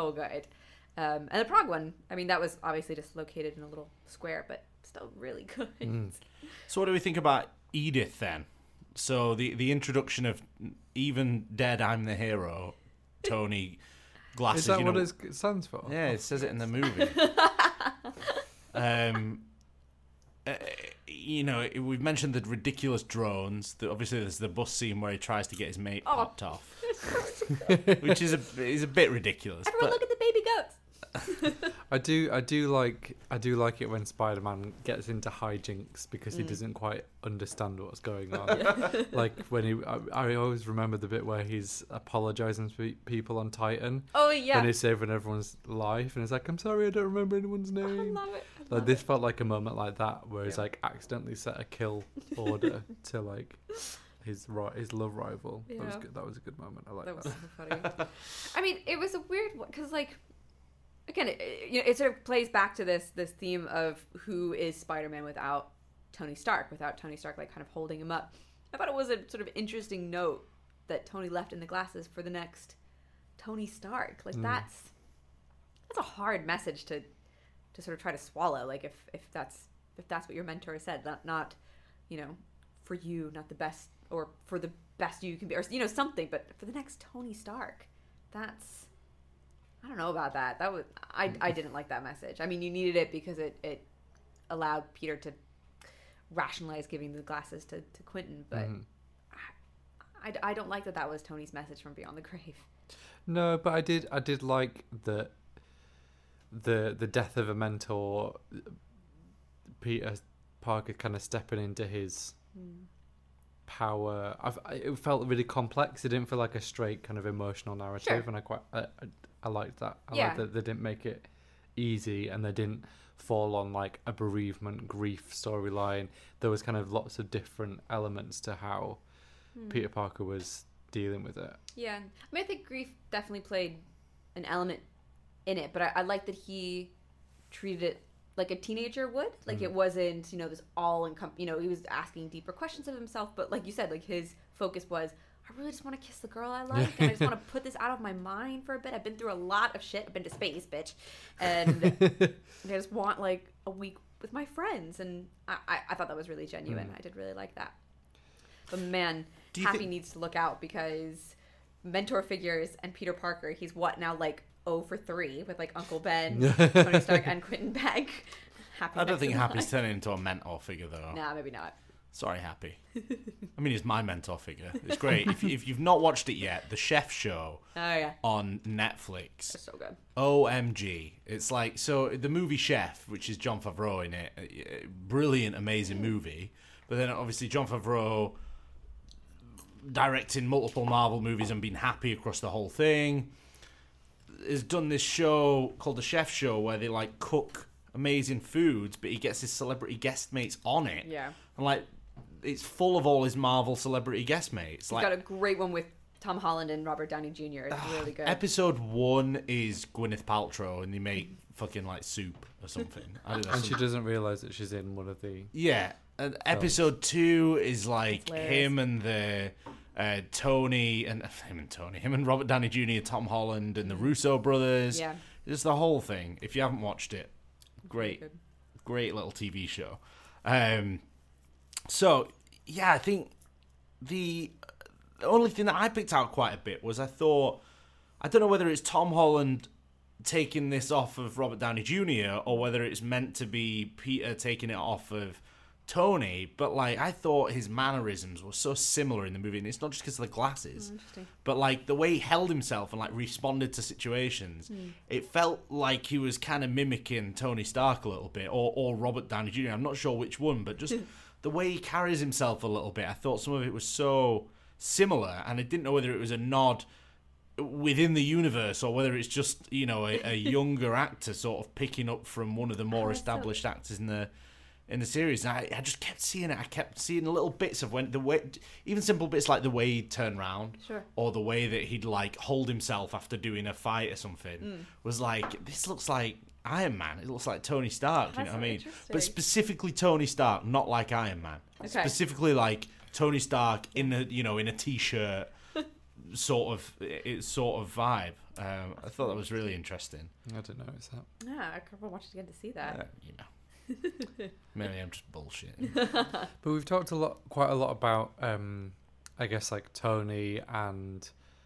And the Prague one, I mean, that was obviously just located in a little square, but still really good. So what do we think about Edith then? So the introduction of even dead, I'm the hero. Tony glasses. "Is that what it stands for?" Yeah, it says it in the movie. We've mentioned the ridiculous drones. Obviously, there's the bus scene where he tries to get his mate popped off, which is a bit ridiculous. Everyone look at the baby goats. I do like it when Spider-Man gets into hijinks because he doesn't quite understand what's going on. Like when I always remember the bit where he's apologizing to people on Titan. Oh yeah, When he's saving everyone's life, and he's like, "I'm sorry, I don't remember anyone's I name." love it. Like this felt like a moment like that where he's like accidentally set a kill order to like his love rival. That was Yeah. good. That was a good moment. I like That was that. so funny. I mean, it was a weird one because, like, again, it sort of plays back to this theme of who is Spider-Man without Tony Stark, like kind of holding him up. I thought it was a sort of interesting note that Tony left in the glasses for the next Tony Stark. Like that's a hard message to sort of try to swallow. Like if that's what your mentor said, not for you, not the best, or for the best you can be, or something, but for the next Tony Stark, that's, I don't know about that. That was I didn't like that message. I mean, you needed it because it allowed Peter to rationalize giving the glasses to Quentin, but I don't like that was Tony's message from Beyond the Grave. No, but I did like that the death of a mentor, Peter Parker kind of stepping into his power. It felt really complex. It didn't feel like a straight kind of emotional narrative, Sure. and I liked that. I Yeah. liked that they didn't make it easy, and they didn't fall on like a bereavement grief storyline. There was kind of lots of different elements to how Peter Parker was dealing with it. Yeah. I mean, I think grief definitely played an element in it, but I like that he treated it like a teenager would. Like, it wasn't, this he was asking deeper questions of himself, but like you said, like, his focus was, I really just want to kiss the girl I like, and I just want to put this out of my mind for a bit. I've been through a lot of shit. I've been to space, bitch. And I just want, like, a week with my friends. And I thought that was really genuine. I did really like that. But man, Happy needs to look out, because mentor figures and Peter Parker, he's what now, like 0 for 3 with like Uncle Ben, Tony Stark, and Quentin Beck. I don't think Happy's turning into a mentor figure though. Nah, maybe not. Sorry, Happy. I mean, he's my mentor figure. It's great. If you've not watched it yet, The Chef Show on Netflix. That's so good. OMG. It's like, so the movie Chef, which is Jon Favreau in it, brilliant, amazing movie. But then obviously Jon Favreau directing multiple Marvel movies and being happy across the whole thing, has done this show called The Chef Show where they like cook amazing foods, but he gets his celebrity guest mates on it. Yeah. And like, it's full of all his Marvel celebrity guest mates. He's got a great one with Tom Holland and Robert Downey Jr. It's really good. Episode 1 is Gwyneth Paltrow, and they make fucking like soup or something. I don't know. And she doesn't realise that she's in one of the... Yeah. And episode 2 is like him and Robert Downey Jr., Tom Holland, and the Russo brothers. Yeah. It's the whole thing. If you haven't watched it, great little TV show. So, yeah, I think the only thing that I picked out quite a bit was I don't know whether it's Tom Holland taking this off of Robert Downey Jr. or whether it's meant to be Peter taking it off of Tony, but like I thought his mannerisms were so similar in the movie, and it's not just because of the glasses, but like the way he held himself and like responded to situations. It felt like he was kind of mimicking Tony Stark a little bit, or Robert Downey Jr. I'm not sure which one, but just the way he carries himself a little bit. I thought some of it was so similar, and I didn't know whether it was a nod within the universe or whether it's just a younger actor sort of picking up from one of the more established actors in the series. And I just kept seeing it. I kept seeing little bits of even simple bits like the way he'd turn around, or the way that he'd like hold himself after doing a fight or something, was like, this looks like Iron Man. It looks like Tony Stark. You know what I mean? But specifically Tony Stark, not like Iron Man. Okay. Specifically like Tony Stark in a t-shirt sort of vibe. I thought that was really interesting. I didn't notice that. Yeah, I could watch it again to see that. Maybe I'm just bullshit. But we've talked quite a lot about I guess like Tony and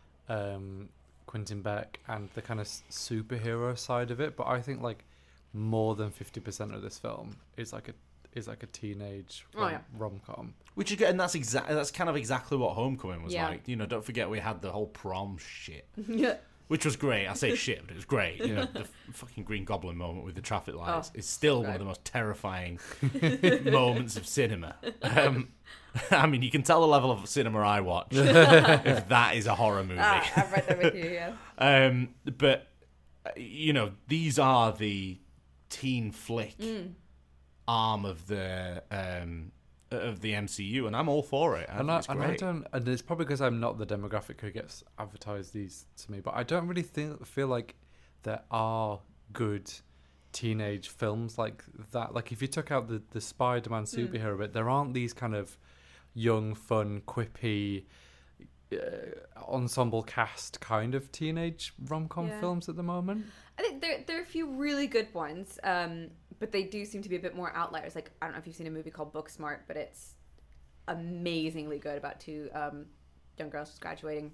Quentin Beck and the kind of superhero side of it, but I think like more than 50% of this film is like a teenage rom-com. Which is good, and that's kind of exactly what Homecoming was like. Don't forget we had the whole prom shit. Yeah. Which was great. I say shit, but it was great. The fucking Green Goblin moment with the traffic lights is still one of the most terrifying moments of cinema. I mean, you can tell the level of cinema I watch if that is a horror movie. I'm right there with you, yeah. But, these are the teen flick arm of the MCU, and I'm all for it. And it's probably because I'm not the demographic who gets advertised these to me, but I don't really feel like there are good teenage films like that. Like if you took out the Spider-Man superhero bit, there aren't these kind of young, fun, quippy ensemble cast kind of teenage rom-com films at the moment. I think there are a few really good ones, but they do seem to be a bit more outliers. Like, I don't know if you've seen a movie called Booksmart, but it's amazingly good about two young girls just graduating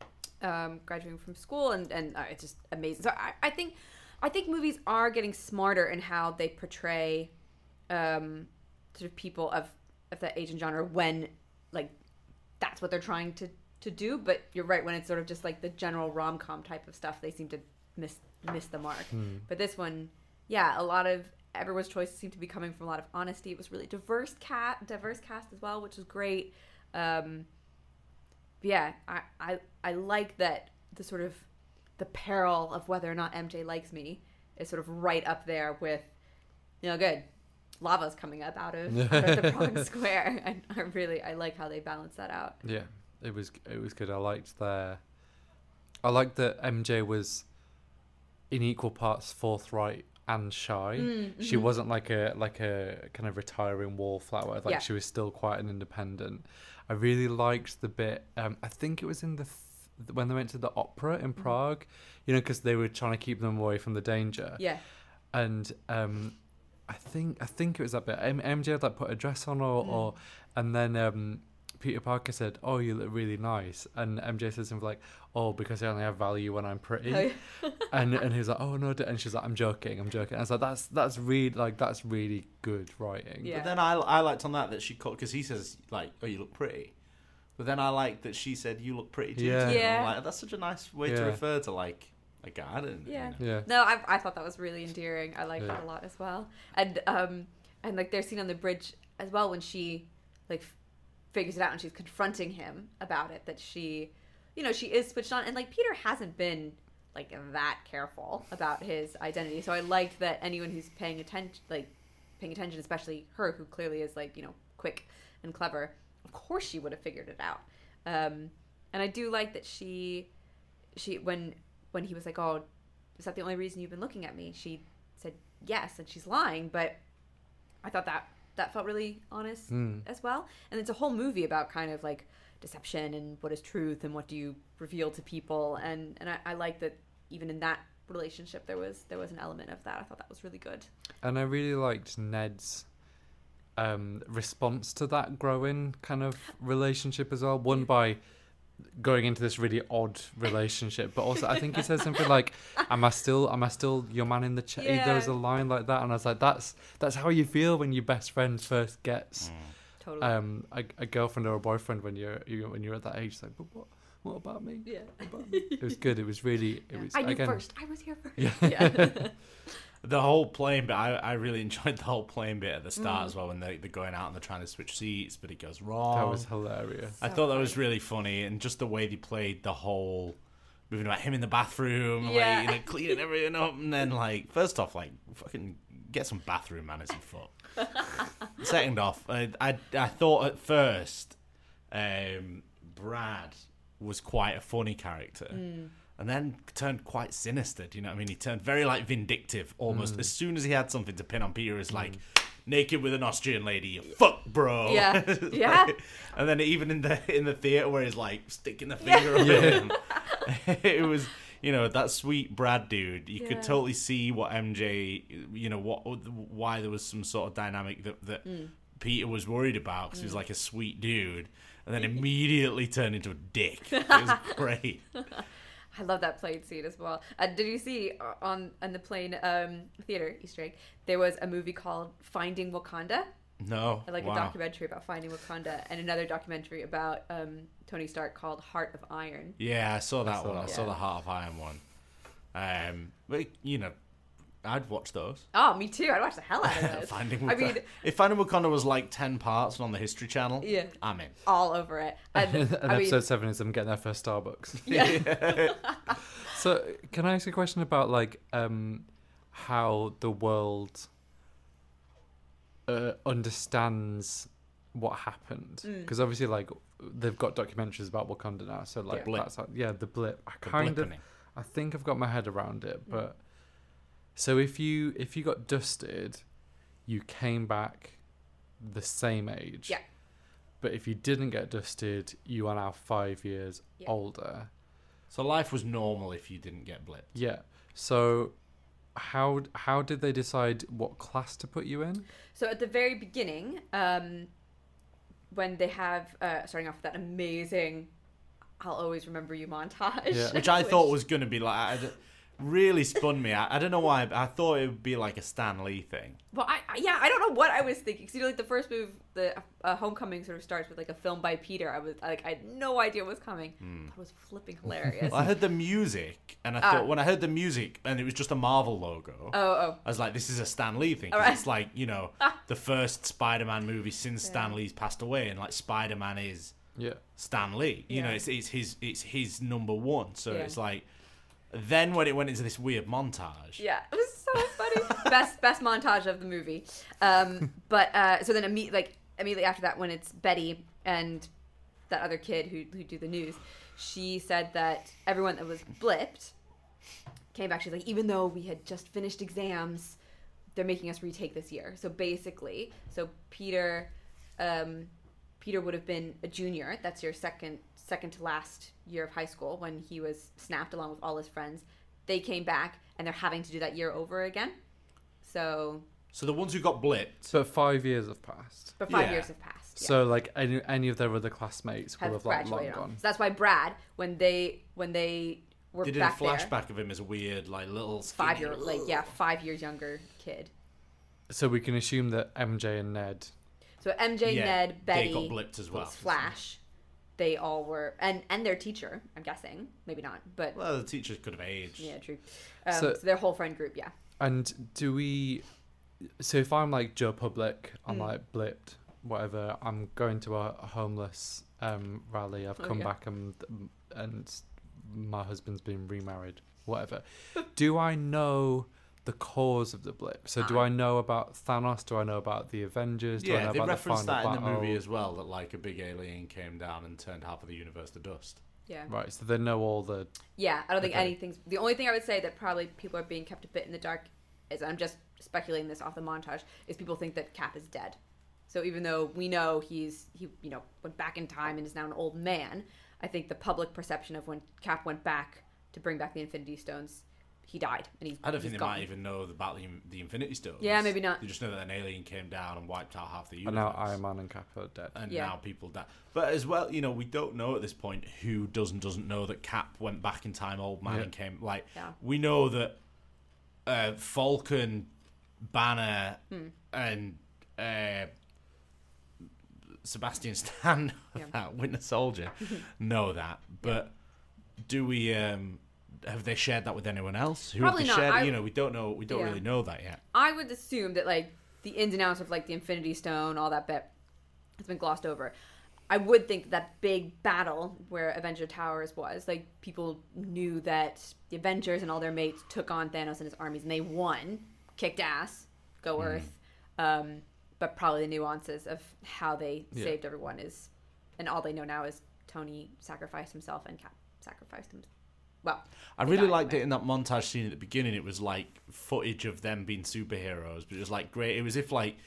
from school, and it's just amazing. So I think movies are getting smarter in how they portray sort of people of that age and genre when like that's what they're trying to do. But you're right, when it's sort of just like the general rom-com type of stuff, they seem to miss the mark. But this one, a lot of everyone's choices seem to be coming from a lot of honesty. It was really diverse cast as well, which was great. I like that the sort of the peril of whether or not MJ likes me is sort of right up there with, good. Lava's coming up out of the Prague Square, and I like how they balance that out. Yeah, it was good. I liked that MJ was in equal parts forthright and shy. Mm-hmm. She wasn't like a kind of retiring wallflower. Like, Yeah. she was still quite an independent. I really liked the bit. I think it was in when they went to the opera in Prague. Because they were trying to keep them away from the danger. Yeah. And I think it was that bit. MJ had like put a dress on, or and then Peter Parker said, "Oh, you look really nice," and MJ says something like, "Oh, because I only have value when I'm pretty," Oh, yeah. and he was like, "Oh no," and she's like, "I'm joking." And I was like, "That's really good writing." Yeah. But then I liked on that she called, because he says like, "Oh, you look pretty," but then I liked that she said, "You look pretty too." Yeah. Yeah. I'm like, that's such a nice way to Yeah. refer to like a guy. I didn't. Yeah. Yeah. No, I thought that was really endearing. I liked Yeah. that a lot as well. And like their scene on the bridge as well, when she like figures it out and she's confronting him about it, that she is switched on, and like Peter hasn't been like that careful about his identity. So I liked that anyone who's paying attention, especially her, who clearly is like quick and clever, of course she would have figured it out. And I do like that she when he was like, "Oh, is that the only reason you've been looking at me?" She said yes, and she's lying, but I thought that felt really honest as well. And it's a whole movie about kind of like deception and what is truth and what do you reveal to people, and I like that even in that relationship there was an element of that. I thought that was really good. And I really liked Ned's response to that growing kind of relationship as well. One, by going into this really odd relationship, but also I think he says something like, am I still your man in the chair? Yeah. There was a line like that, and I was like, that's how you feel when your best friend first gets Totally. a girlfriend or a boyfriend when you're at that age. It's like, but what about me? Yeah. What about me? It was good. It was really. It was. I knew again, first. I was here first. Yeah. Yeah. The whole plane bit, I really enjoyed the whole plane bit at the start as well, when they're going out and they're trying to switch seats, but it goes wrong. That was hilarious. I thought that was really funny, and just the way they played the whole moving about him in the bathroom, Yeah. like cleaning everything up, and then like first off, like fucking get some bathroom manners, you fuck. Second off, I thought at first Brad was quite a funny character. And then turned quite sinister. Do you know what I mean? He turned very like vindictive almost. As soon as he had something to pin on Peter, it's like naked with an Austrian lady, you fuck, bro. Yeah. Yeah. And then even in the theater where he's like sticking the finger up at him, it was that sweet Brad dude. You could totally see what MJ, why there was some sort of dynamic that Peter was worried about, because he was like a sweet dude, and then immediately turned into a dick. It was great. I love that plane scene as well. Did you see on the plane theater Easter egg? There was a movie called Finding Wakanda, No, like wow. a documentary about finding Wakanda, and another documentary about Tony Stark called Heart of Iron. Yeah, I saw that one. I that. saw the Heart of Iron one. But I'd watch those. Oh, me too. I'd watch the hell out of those. Finding I Wakanda. mean, If Finding Wakanda was like 10 parts and on the History Channel, yeah, I'm in. all over it. And And I mean, episode 7 is them getting their first Starbucks. yeah. So, can I ask a question about like how the world understands what happened? Because obviously, like, they've got documentaries about Wakanda now. So, like, Blip. that's the blip. Blippening. I think I've got my head around it, but so if you got dusted, you came back the same age. Yeah. But if you didn't get dusted, you are now 5 years Yeah. older. So life was normal if you didn't get blipped. Yeah. So how did they decide what class to put you in? So at the very beginning, when they have starting off with that amazing "I'll always remember you" montage, Yeah. Which I thought was going to be like... really spun me. I don't know why. I thought it would be like a Stan Lee thing. Well, I don't know what I was thinking. Because like the first move, the Homecoming sort of starts with like a film by Peter. I had no idea what was coming. I thought it was flipping hilarious. Well, I heard the music, and I thought when I heard the music, and it was just a Marvel logo. Oh. I was like, this is a Stan Lee thing. 'Cause Alright. It's like, the first Spider-Man movie since Stan Lee's passed away, and like Spider-Man is Yeah. Stan Lee. Yeah. It's his number one. So Yeah. it's like, Then when it went into this weird montage. Yeah, it was so funny. best montage of the movie. But so then immediately after that, when it's Betty and that other kid who do the news, she said that everyone that was blipped came back. She's like, even though we had just finished exams, they're making us retake this year. So basically, Peter would have been a junior. That's your second to last year of high school when he was snapped along with all his friends. They came back and they're having to do that year over again. So the ones who got blipped. But 5 years have passed. But 5 years have passed. Yeah. So like any of their other classmates will have like long graduated gone. So that's why Brad, when they were They did back a flashback of him as a weird, like, little skinny, 5 years younger kid. So we can assume that MJ and Ned. So MJ, Ned, Betty, they got blipped as well. Flash, they all were, and their teacher, I'm guessing, maybe not, but well, the teachers could have aged. yeah, true. So their whole friend group, yeah. And do we? So if I'm like Joe Public, I'm like blipped, whatever. I'm going to a homeless rally. I've come back and my husband's been remarried. Whatever. Do I know the cause of the blip? So do I know about Thanos? Do I know about the Avengers? Do I know they about referenced the that final in the movie battle? as well. That like a big alien came down and turned half of the universe to dust. Yeah. Right. So they know all the. Yeah, I don't think Okay. anything's. The only thing I would say that probably people are being kept a bit in the dark is, I'm just speculating this off the montage, is people think that Cap is dead. So even though we know he went back in time and is now an old man, I think the public perception of when Cap went back to bring back the Infinity Stones, he died and I don't think he's they gone. might even know about the Infinity Stones. Yeah, maybe not. They just know that an alien came down and wiped out half the universe. And now Iron Man and Cap are dead. And Yeah. now people die. But as well, we don't know at this point who does and doesn't know that Cap went back in time, old man, and came. Like, we know that Falcon, Banner, and Sebastian Stan, that Winter Soldier, know that. But do we? Have they shared that with anyone else? Who Probably have they not. shared? We don't know. We don't really know that yet. I would assume that like the ins and outs of like the Infinity Stone, all that bit, has been glossed over. I would think that big battle where Avenger Towers was, like, people knew that the Avengers and all their mates took on Thanos and his armies, and they won, kicked ass, go Earth. But probably the nuances of how they saved everyone is, and all they know now is Tony sacrificed himself and Cap sacrificed himself. Well, I really liked it in that montage scene at the beginning. It was like footage of them being superheroes, but it was like great. It was if like,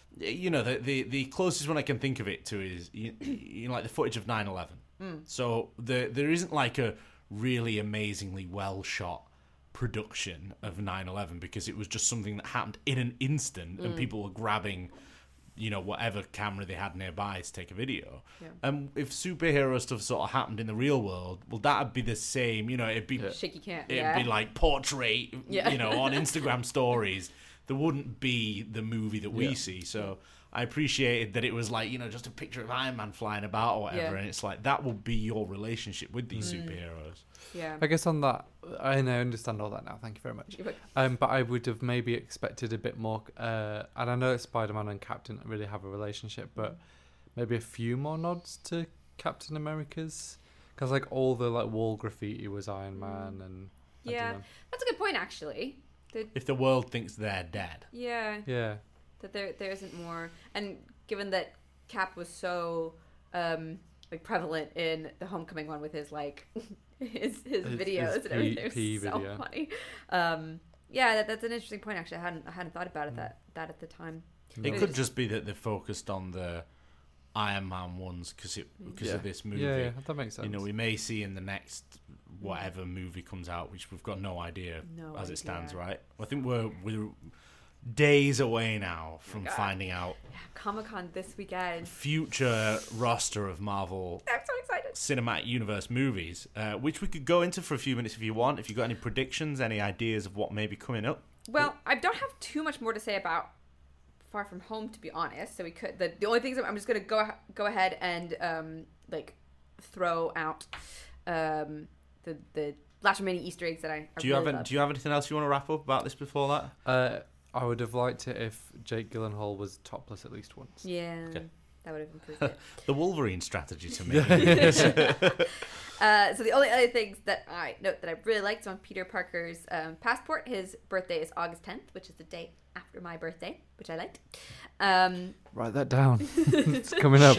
the closest one I can think of it to is like the footage of 9/11. So there isn't like a really amazingly well shot production of 9/11 because it was just something that happened in an instant and people were grabbing whatever camera they had nearby to take a video. If superhero stuff sort of happened in the real world, well, that'd be the same. It'd be shaky cam. it'd be like portrait, on Instagram stories. There wouldn't be the movie that we see. So I appreciated that it was like, just a picture of Iron Man flying about or whatever. And it's like, that will be your relationship with these superheroes. Yeah. I guess on that, I understand all that now. Thank you very much. But I would have maybe expected a bit more. And I know Spider-Man and Captain didn't really have a relationship, but maybe a few more nods to Captain America's, because like all the like wall graffiti was Iron Man and I don't know. That's a good point, actually. If the world thinks they're dead. Yeah. That there isn't more, and given that Cap was so like prevalent in the Homecoming one with his like his videos and everything, it was so video. funny. That's an interesting point. Actually, I hadn't thought about it that at the time. It could just be that they're focused on the Iron Man ones because of this movie. Yeah, that makes sense. We may see in the next whatever movie comes out, which we've got no idea as it stands, right? I think we're days away now from finding out Comic-Con this weekend. Future roster of Marvel I'm so excited. Cinematic Universe movies, which we could go into for a few minutes if you want. If you've got any predictions, any ideas of what may be coming up. Well, I don't have too much more to say about Far From Home, to be honest. So we could the only things I'm just gonna go ahead and throw out the last remaining Easter eggs that I Do you really have love. Do you have anything else you want to wrap up about this before that? I would have liked it if Jake Gyllenhaal was topless at least once. Yeah. Okay. That would have improved it. The Wolverine strategy to me. So the only other things that I note that I really liked on Peter Parker's passport, his birthday is August 10th, which is the day after my birthday, which I liked. Write that down. It's coming up.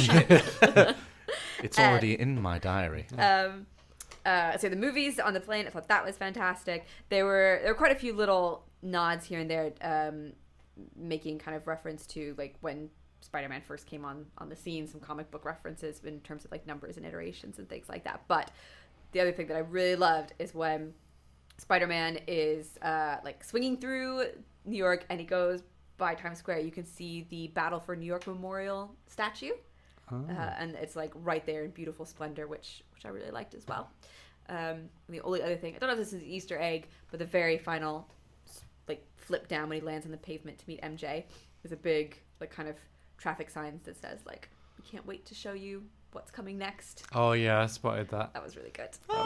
It's already in my diary. So the movies on the plane, I thought that was fantastic. There were quite a few little nods here and there, making kind of reference to like when Spider-Man first came on the scene, some comic book references in terms of like numbers and iterations and things like that. But the other thing that I really loved is when Spider-Man is like swinging through New York and he goes by Times Square. You can see the Battle for New York Memorial statue, and it's like right there in beautiful splendor, which I really liked as well. The only other thing, I don't know if this is an Easter egg, but the very final like flip down when he lands on the pavement to meet MJ is a big like kind of traffic signs that says like, we can't wait to show you what's coming next. Oh yeah, I spotted that. That was really good. That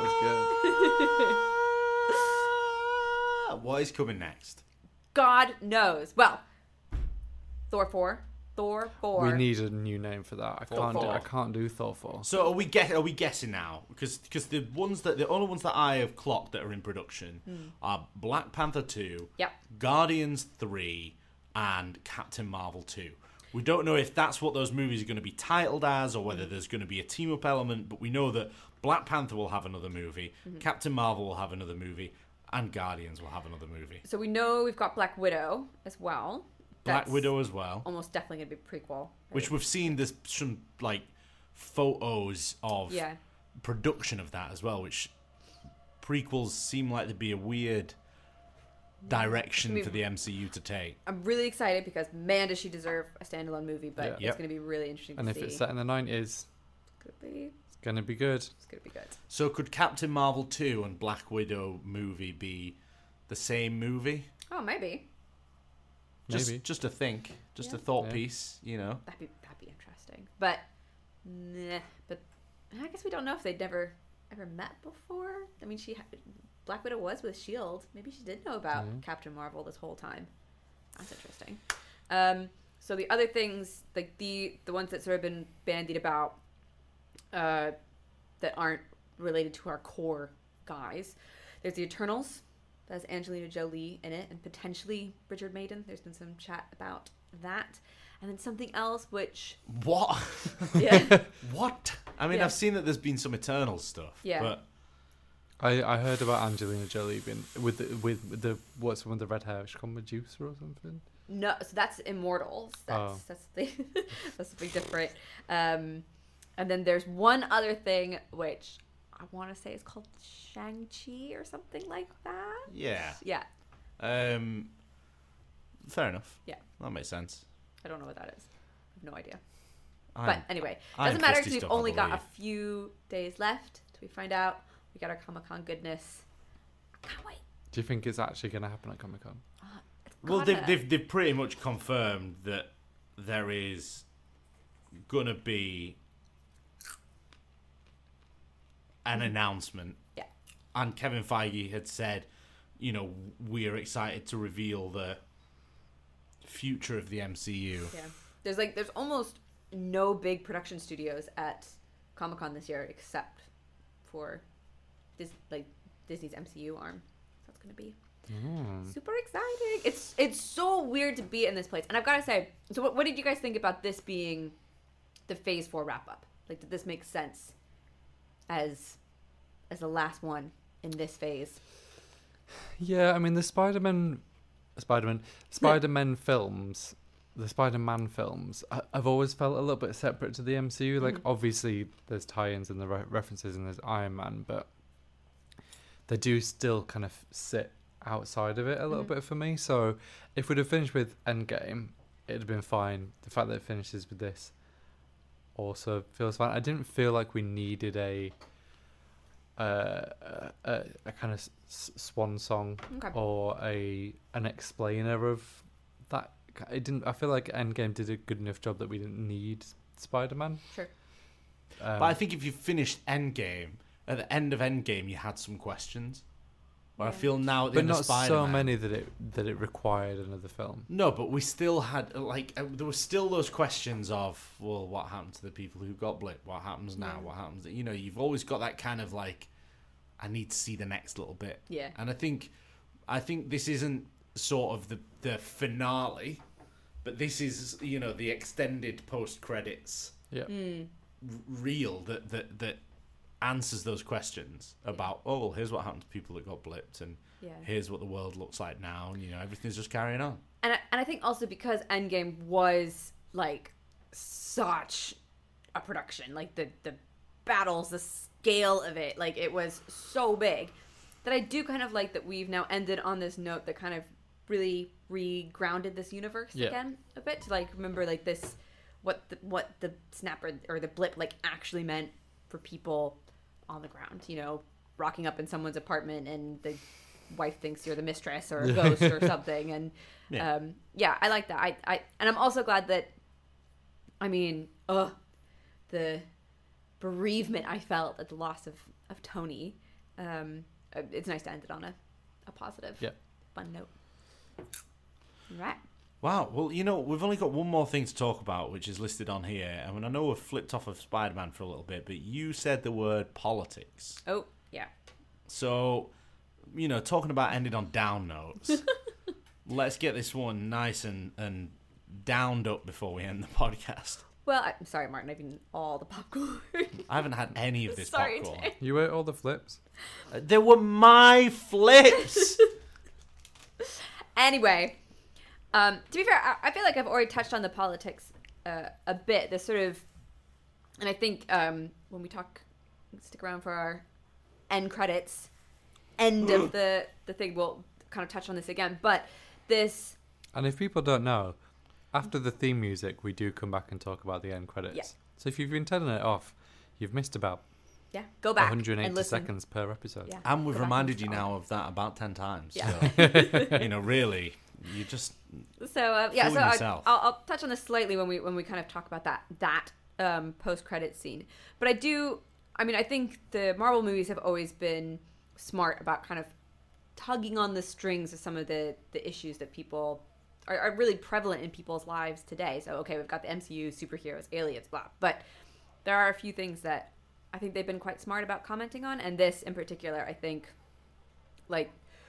was good. What is coming next? God knows. Well, Thor 4. We need a new name for that. I can't do Thor 4. So are we guessing now? Because the only ones that I have clocked that are in production are Black Panther 2, Yep. Guardians 3, and Captain Marvel 2. We don't know if that's what those movies are going to be titled as, or whether there's going to be a team-up element, but we know that Black Panther will have another movie, Captain Marvel will have another movie, and Guardians will have another movie. So we know we've got Black Widow as well. Black Widow as well. Almost definitely going to be a prequel. Right? Which we've seen there's some like photos of production of that as well, which prequels seem like they'd be a weird direction for the MCU to take. I'm really excited because man does she deserve a standalone movie, but it's going to be really interesting to see. And if it's set in the 90s, it's going to be good. It's going to be good. So could Captain Marvel 2 and Black Widow movie be the same movie? Oh, maybe. Just a think, just a thought piece, you know. That'd be interesting. But but I guess we don't know if they'd never ever met before. I mean, Black Widow was with S.H.I.E.L.D. Maybe she did know about Captain Marvel this whole time. That's interesting. So the other things, like the ones that sort of been bandied about that aren't related to our core guys, there's the Eternals. That has Angelina Jolie in it and potentially Richard Madden. There's been some chat about that. And then something else which... What? Yeah. What? I mean, I've seen that there's been some Eternals stuff. Yeah. But I heard about Angelina Jolie being with the what's the one with the red hair? She called Medusa or something? No, so that's Immortals. That's something different. And then there's one other thing which I want to say is called Shang-Chi or something like that. Yeah. Yeah. Fair enough. Yeah. That makes sense. I don't know what that is. I have no idea. But anyway, doesn't matter because we've only got a few days left till we find out. We got our Comic-Con goodness. I can't wait. Do you think it's actually going to happen at Comic-Con? Well, they've pretty much confirmed that there is going to be an announcement. Yeah. And Kevin Feige had said, you know, we are excited to reveal the future of the MCU. Yeah. There's almost no big production studios at Comic-Con this year except for Disney's MCU arm. So it's going to be super exciting. It's so weird to be in this place. And I've got to say, so what did you guys think about this being the Phase 4 wrap-up? Like, did this make sense as the last one in this phase? Yeah, I mean, the Spider-Man films, the Spider-Man films, I've always felt a little bit separate to the MCU. Like, obviously, there's tie-ins and the references and there's Iron Man, but they do still kind of sit outside of it a little bit for me. So if we'd have finished with Endgame, it'd have been fine. The fact that it finishes with this also feels fine. I didn't feel like we needed a kind of swan song or an explainer of that. I feel like Endgame did a good enough job that we didn't need Spider-Man. Sure. But I think if you finished Endgame, at the end of Endgame, you had some questions. Where I feel now at the But end of not Spider-Man, so many that it required another film. No, but we still had there were still those questions of, well, what happened to the people who got Blip? What happens now? What happens? You know, you've always got that kind of like, I need to see the next little bit. Yeah. And I think this isn't sort of the finale, but this is, you know, the extended post credits Yeah. reel that answers those questions about, oh, well, here's what happened to people that got blipped, and here's what the world looks like now, and, you know, everything's just carrying on. And I think also because Endgame was like such a production, like the battles, the scale of it, like it was so big, that I do kind of like that we've now ended on this note that kind of really re-grounded this universe again a bit, to like remember like this, what the snap or the blip like actually meant for people on the ground, you know, rocking up in someone's apartment and the wife thinks you're the mistress or a ghost or something. And I like that. I and I'm also glad that, I mean, the bereavement I felt at the loss of Tony. It's nice to end it on a positive, fun note. All right. Wow. Well, you know, we've only got one more thing to talk about, which is listed on here. I mean, I know we've flipped off of Spider-Man for a little bit, but you said the word politics. Oh, yeah. So, you know, talking about ending on down notes, let's get this one nice and downed up before we end the podcast. Well, I'm sorry, Martin. I've eaten all the popcorn. I haven't had any of this Sorry, popcorn. Jay. You ate all the flips? They were my flips! Anyway, to be fair, I feel like I've already touched on the politics a bit. This sort of, and I think when we stick around for our end credits, end of the thing, we'll kind of touch on this again. But this, And if people don't know, after the theme music, we do come back and talk about the end credits. Yeah. So if you've been turning it off, you've missed about go back 180 and listen. seconds per episode. Yeah. And we've Go back reminded and you listen. now of that about 10 times. Yeah. So, you know, really, you just... So Fooling so yourself. I'll touch on this slightly when we kind of talk about that post credit scene. But I think the Marvel movies have always been smart about kind of tugging on the strings of some of the issues that people are really prevalent in people's lives today. So okay, we've got the MCU, superheroes, aliens, blah. But there are a few things that I think they've been quite smart about commenting on, and this in particular, I think, like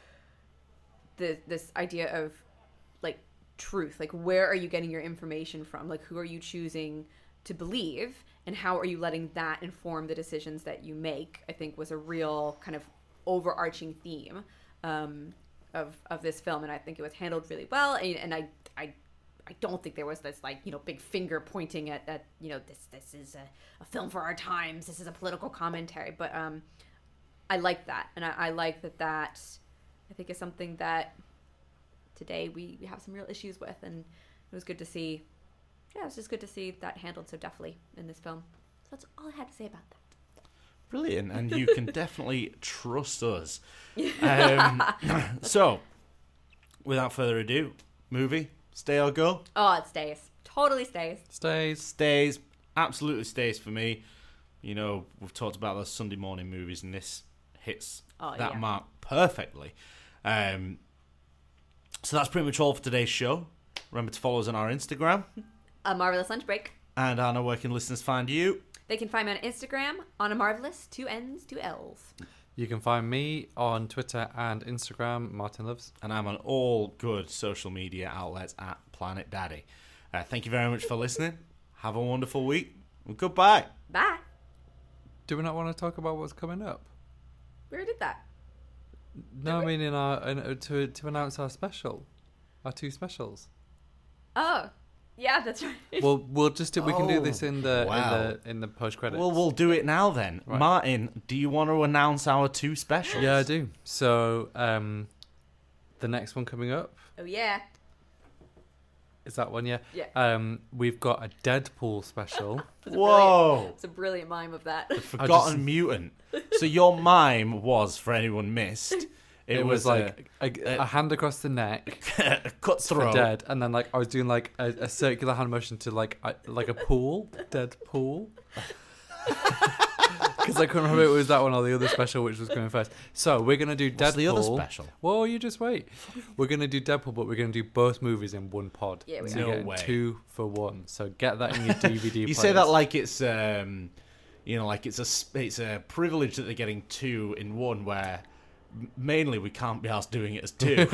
this idea of like truth, like where are you getting your information from, like who are you choosing to believe, and how are you letting that inform the decisions that you make, I think was a real kind of overarching theme of this film, and I think it was handled really well, and I don't think there was this like, you know, big finger pointing at you know, this is a film for our times, this is a political commentary, but I like that, and I like that I think is something that today we have some real issues with, and it was good to see. Yeah, it was just good to see that handled so deftly in this film. So that's all I had to say about that. Brilliant, and you can definitely trust us. So, without further ado, movie, stay or go? Oh, it stays. Totally stays. Stays, absolutely stays for me. You know, we've talked about those Sunday morning movies, and this hits that mark perfectly. So that's pretty much all for today's show. Remember to follow us on our Instagram. A Marvelous Lunch Break. And Anna, where can listeners find you? They can find me on Instagram on a Marvelous, 2 N's, 2 L's. You can find me on Twitter and Instagram, Martin Loves. And I'm on all good social media outlets at Planet Daddy. Thank you very much for listening. Have a wonderful week. And goodbye. Bye. Do we not want to talk about what's coming up? We already did that. No, I mean to announce our special, our 2 specials. Oh, yeah, that's right. Well, we can do this in the wow. in the post credits. Well, we'll do it now then. Right. Martin, do you want to announce our 2 specials? Yeah, I do. So, the next one coming up, Oh, yeah. is that one? Yeah. Yeah. We've got a Deadpool special. Whoa! It's a brilliant mime of that. Forgotten Mutant. So your mime was, for anyone missed, it was like a hand across the neck a cut for throat. dead, and then like I was doing like a circular hand motion to like a pool, dead pool. Because I couldn't remember if it was that one or the other special which was coming first. So we're going to do Deadpool. What's the other special? Well, you just wait. We're going to do Deadpool, but we're going to do both movies in one pod. Yeah, we so are. you're No getting way. 2 for 1. So get that in your DVD You say that like it's like it's a privilege that they're getting 2 in 1, where mainly we can't be asked doing it as 2.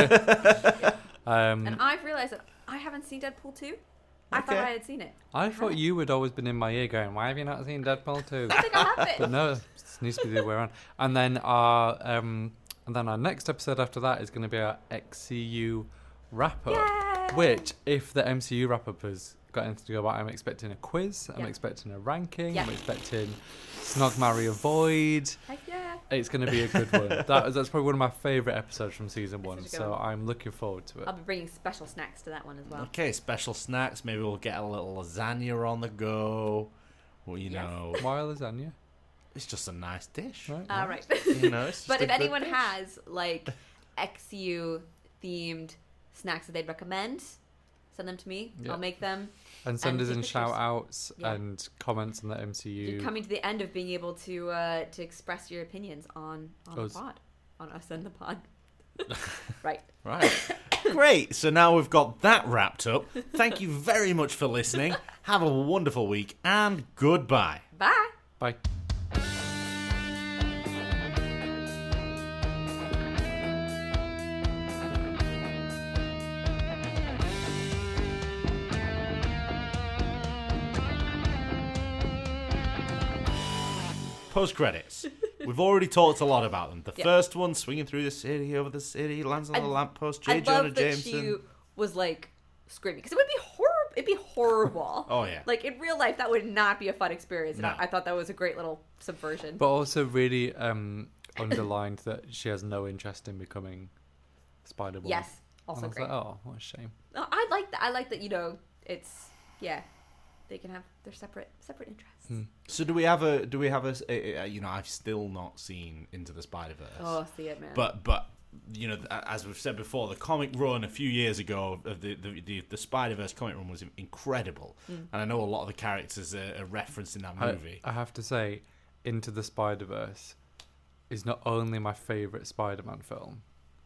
And I've realized that I haven't seen Deadpool 2. I thought Okay. I had seen it. I thought you had always been in my ear going, why have you not seen Deadpool 2? I think I have it. But no, it needs to be the other way around. And then our next episode after that is going to be our XCU wrap-up. Yay! Which, if the MCU wrap-up has got anything to go about, I'm expecting a quiz, I'm Yeah. expecting a ranking, Yeah. I'm expecting Snog, Marry, Avoid. Heck yeah. It's going to be a good one. That's probably one of my favourite episodes from season 1, such a good so one. I'm looking forward to it. I'll be bringing special snacks to that one as well. Okay, special snacks. Maybe we'll get a little lasagna on the go. Well, you Yes. know, Why lasagna? it's just a nice dish. Right? All right. You know, it's just But a if good anyone dish. has like XU themed snacks that they'd recommend, send them to me. Yeah. I'll make them. And send And us take in pictures. shout outs Yeah. and comments on the MCU. You're coming to the end of being able to express your opinions on the Us. pod, on us and the pod. Right. Right. Great. So now we've got that wrapped up. Thank you very much for listening. Have a wonderful week and goodbye. Bye. Bye. Post credits. We've already talked a lot about them. The Yeah. first one, swinging through the city, over the city, lands on the lamppost. J. I Jonah love that Jameson. she was like screaming because it would be horrible. It'd be horrible. Oh, yeah. Like in real life, that would not be a fun experience. And No. I thought that was a great little subversion. But also really underlined that she has no interest in becoming Spider-Woman. Yes. And Also I was great. like, oh, what a shame. No, I like that. I like that. It's they can have their separate interests. So do we have a you know, I've still not seen Into the Spider-Verse. Oh, see it, man. But you know, as we've said before, the comic run a few years ago of the Spider-Verse comic run was incredible, and I know a lot of the characters are referenced in that movie. I have to say, Into the Spider-Verse is not only my favourite Spider-Man film,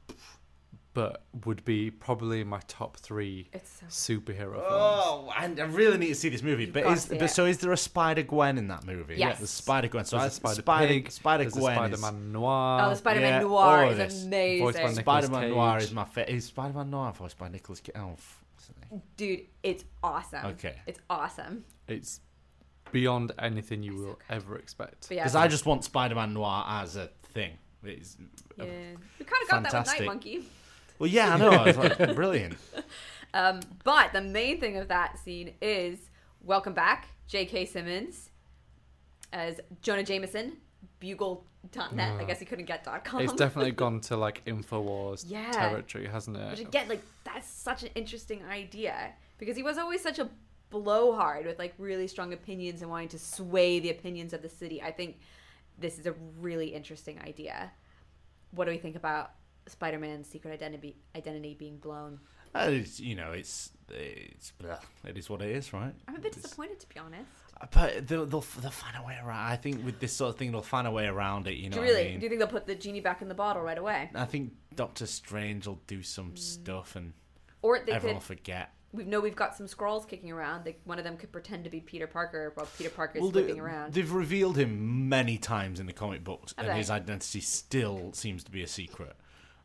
but would be probably my top 3 It's so superhero films. Oh, and I really need to see this movie. You've But gotta see it. so is there a Spider-Gwen in that movie? Yes. There's Spider-Gwen. So There's a Spider Spider-Pig, Spider-Gwen there's a Spider-Man Noir. oh, the Spider-Man yeah, Noir all of is this. amazing. Voiced by Nick- Spider-Man Cage. Noir is my favorite. Is Spider-Man Noir voiced by Nicolas Cage? Oh, what's his name? Dude, it's awesome. Okay. It's awesome. It's beyond anything you will ever expect. But yeah, Because I just want Spider-Man Noir as a thing. It's, yeah. We kind of got that with fantastic. Night Monkey. well, yeah, I know. It's like brilliant. But the main thing of that scene is welcome back, J.K. Simmons as Jonah Jameson, Bugle.net. I guess he couldn't get .com. It's definitely gone to like Infowars Yeah. territory, hasn't it? Which again, like that's such an interesting idea because he was always such a blowhard with like really strong opinions and wanting to sway the opinions of the city. I think this is a really interesting idea. What do we think about Spider-Man's secret identity being blown? You know, it's blah. It is what it is, right? I'm a bit disappointed, to be honest. But they'll find a way around. I think with this sort of thing, they'll find a way around it. You know Do you what really? I mean? Do you think they'll put the genie back in the bottle right away? I think Doctor Strange will do some stuff, and Or they everyone will could. forget. We've got some scrolls kicking around. One of them could pretend to be Peter Parker while Peter Parker is Well, whipping around. they've revealed him many times in the comic books, Have and they? his identity still seems to be a secret.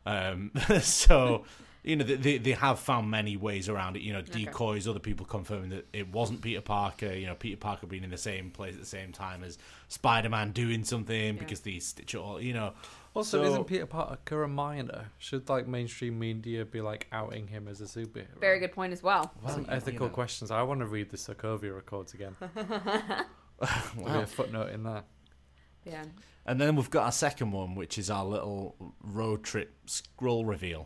So, you know, they have found many ways around it. You know, decoys, other people confirming that it wasn't Peter Parker. You know, Peter Parker being in the same place at the same time as Spider-Man doing something because they stitch it all. You know. Also, So- isn't Peter Parker a minor? Should like mainstream media be like outing him as a superhero? Very good point as well. Some you ethical know. questions. I want to read the Sokovia Records again. There'll be a footnote in there. Yeah. And then we've got our second one, which is our little road trip scroll reveal.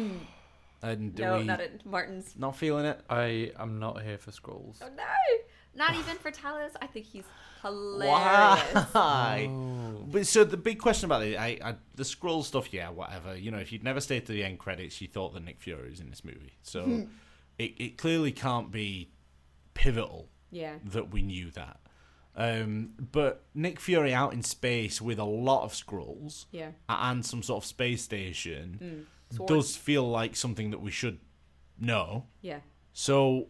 And do No, we not at Martin's. not feeling it? I am not here for scrolls. Oh no! Not even for Talos. I think he's hilarious. Why? Oh. But so the big question about it, the scroll stuff, yeah, whatever. You know, if you'd never stayed to the end credits, you thought that Nick Fury was in this movie. So it clearly can't be pivotal Yeah. that we knew that. But Nick Fury out in space with a lot of Skrulls Yeah. and some sort of space station Sword. does feel like something that we should know. Yeah. So,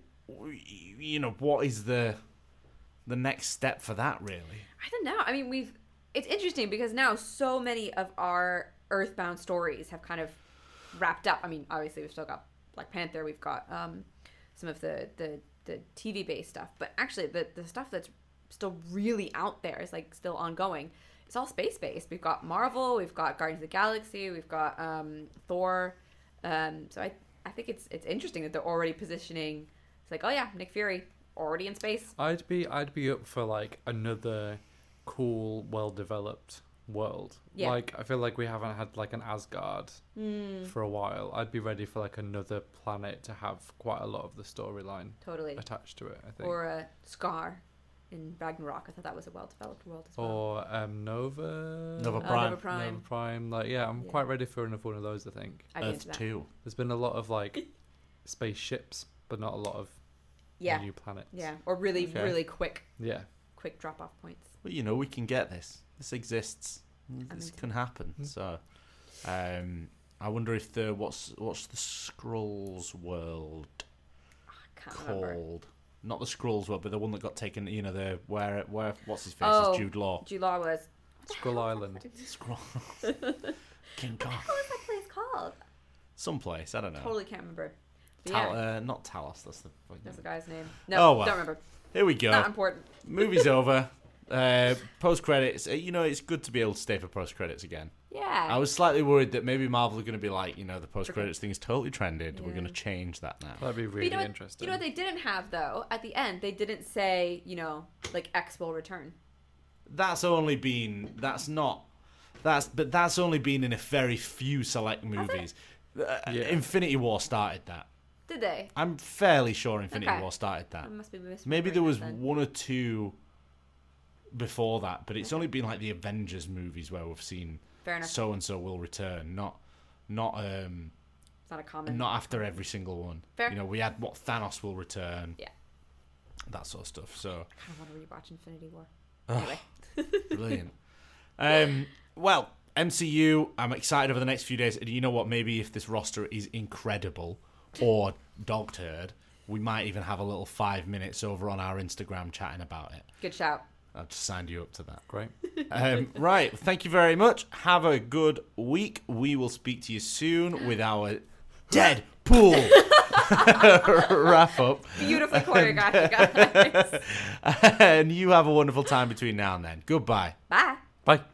what is the next step for that, really? I don't know. I mean, it's interesting because now so many of our Earthbound stories have kind of wrapped up. I mean, obviously we've still got Black Panther, we've got some of the TV based stuff, but actually the stuff that's still really out there is like still ongoing. It's all space based. We've got Marvel, we've got Guardians of the Galaxy, we've got Thor. So I think it's interesting that they're already positioning. It's like, oh yeah, Nick Fury already in space. I'd be up for like another cool, well developed world. Yeah. Like I feel like we haven't had like an Asgard for a while. I'd be ready for like another planet to have quite a lot of the storyline Totally. attached to it, I think. Or Scar in Ragnarok. I thought that was a well developed world as well. Or Nova Nova Nova Prime, Prime. Nova Prime. Like I'm Yeah. quite ready for another one of those, I think. I'd be into Earth that. 2. There's been a lot of like spaceships, but not a lot of Yeah. new planets. Yeah. Or really, Okay. really quick Yeah. drop off points. Well, we can get this. This exists. This into can happen. So, I wonder if what's the Skrulls world Can't remember. called? Not the Skrulls world, but the one that got taken. The where what's his face Oh. is Jude Law. Jude Law was. Skrull Island. Skrulls. King Kong. What was that place called? Someplace, I don't know. Totally can't remember. But yeah, Not Talos. That's the. that's the guy's name. No, Oh, well. don't remember. Here we go. Not important. Movie's over. Post credits. It's good to be able to stay for post credits again. Yeah. I was slightly worried that maybe Marvel are going to be like, the post credits thing is totally trended. We're Yeah. going to change that now. That'd be But really you know what, interesting. You know what they didn't have though? At the end, they didn't say, like X will return. That's only been. That's only been in a very few select movies. Yeah. Infinity War started that. Did they? I'm fairly sure Infinity Okay. War started that. I must be misremembering Maybe there was that then. one or two before that, but it's only been like the Avengers movies where we've seen Fair enough. so and so will return, not It's not a common. not after every single one. Fair. We had what Thanos will return. Yeah. That sort of stuff. So I kind of want to rewatch Infinity War. Ugh. Anyway. brilliant. Well, MCU, I'm excited over the next few days. And you know what? Maybe if this roster is incredible or dog turd, we might even have a little 5 minutes over on our Instagram chatting about it. Good shout. I've just signed you up to that. Great. Right. Thank you very much. Have a good week. We will speak to you soon with our Deadpool wrap up. Beautifully choreographed, you guys. And you have a wonderful time between now and then. Goodbye. Bye. Bye.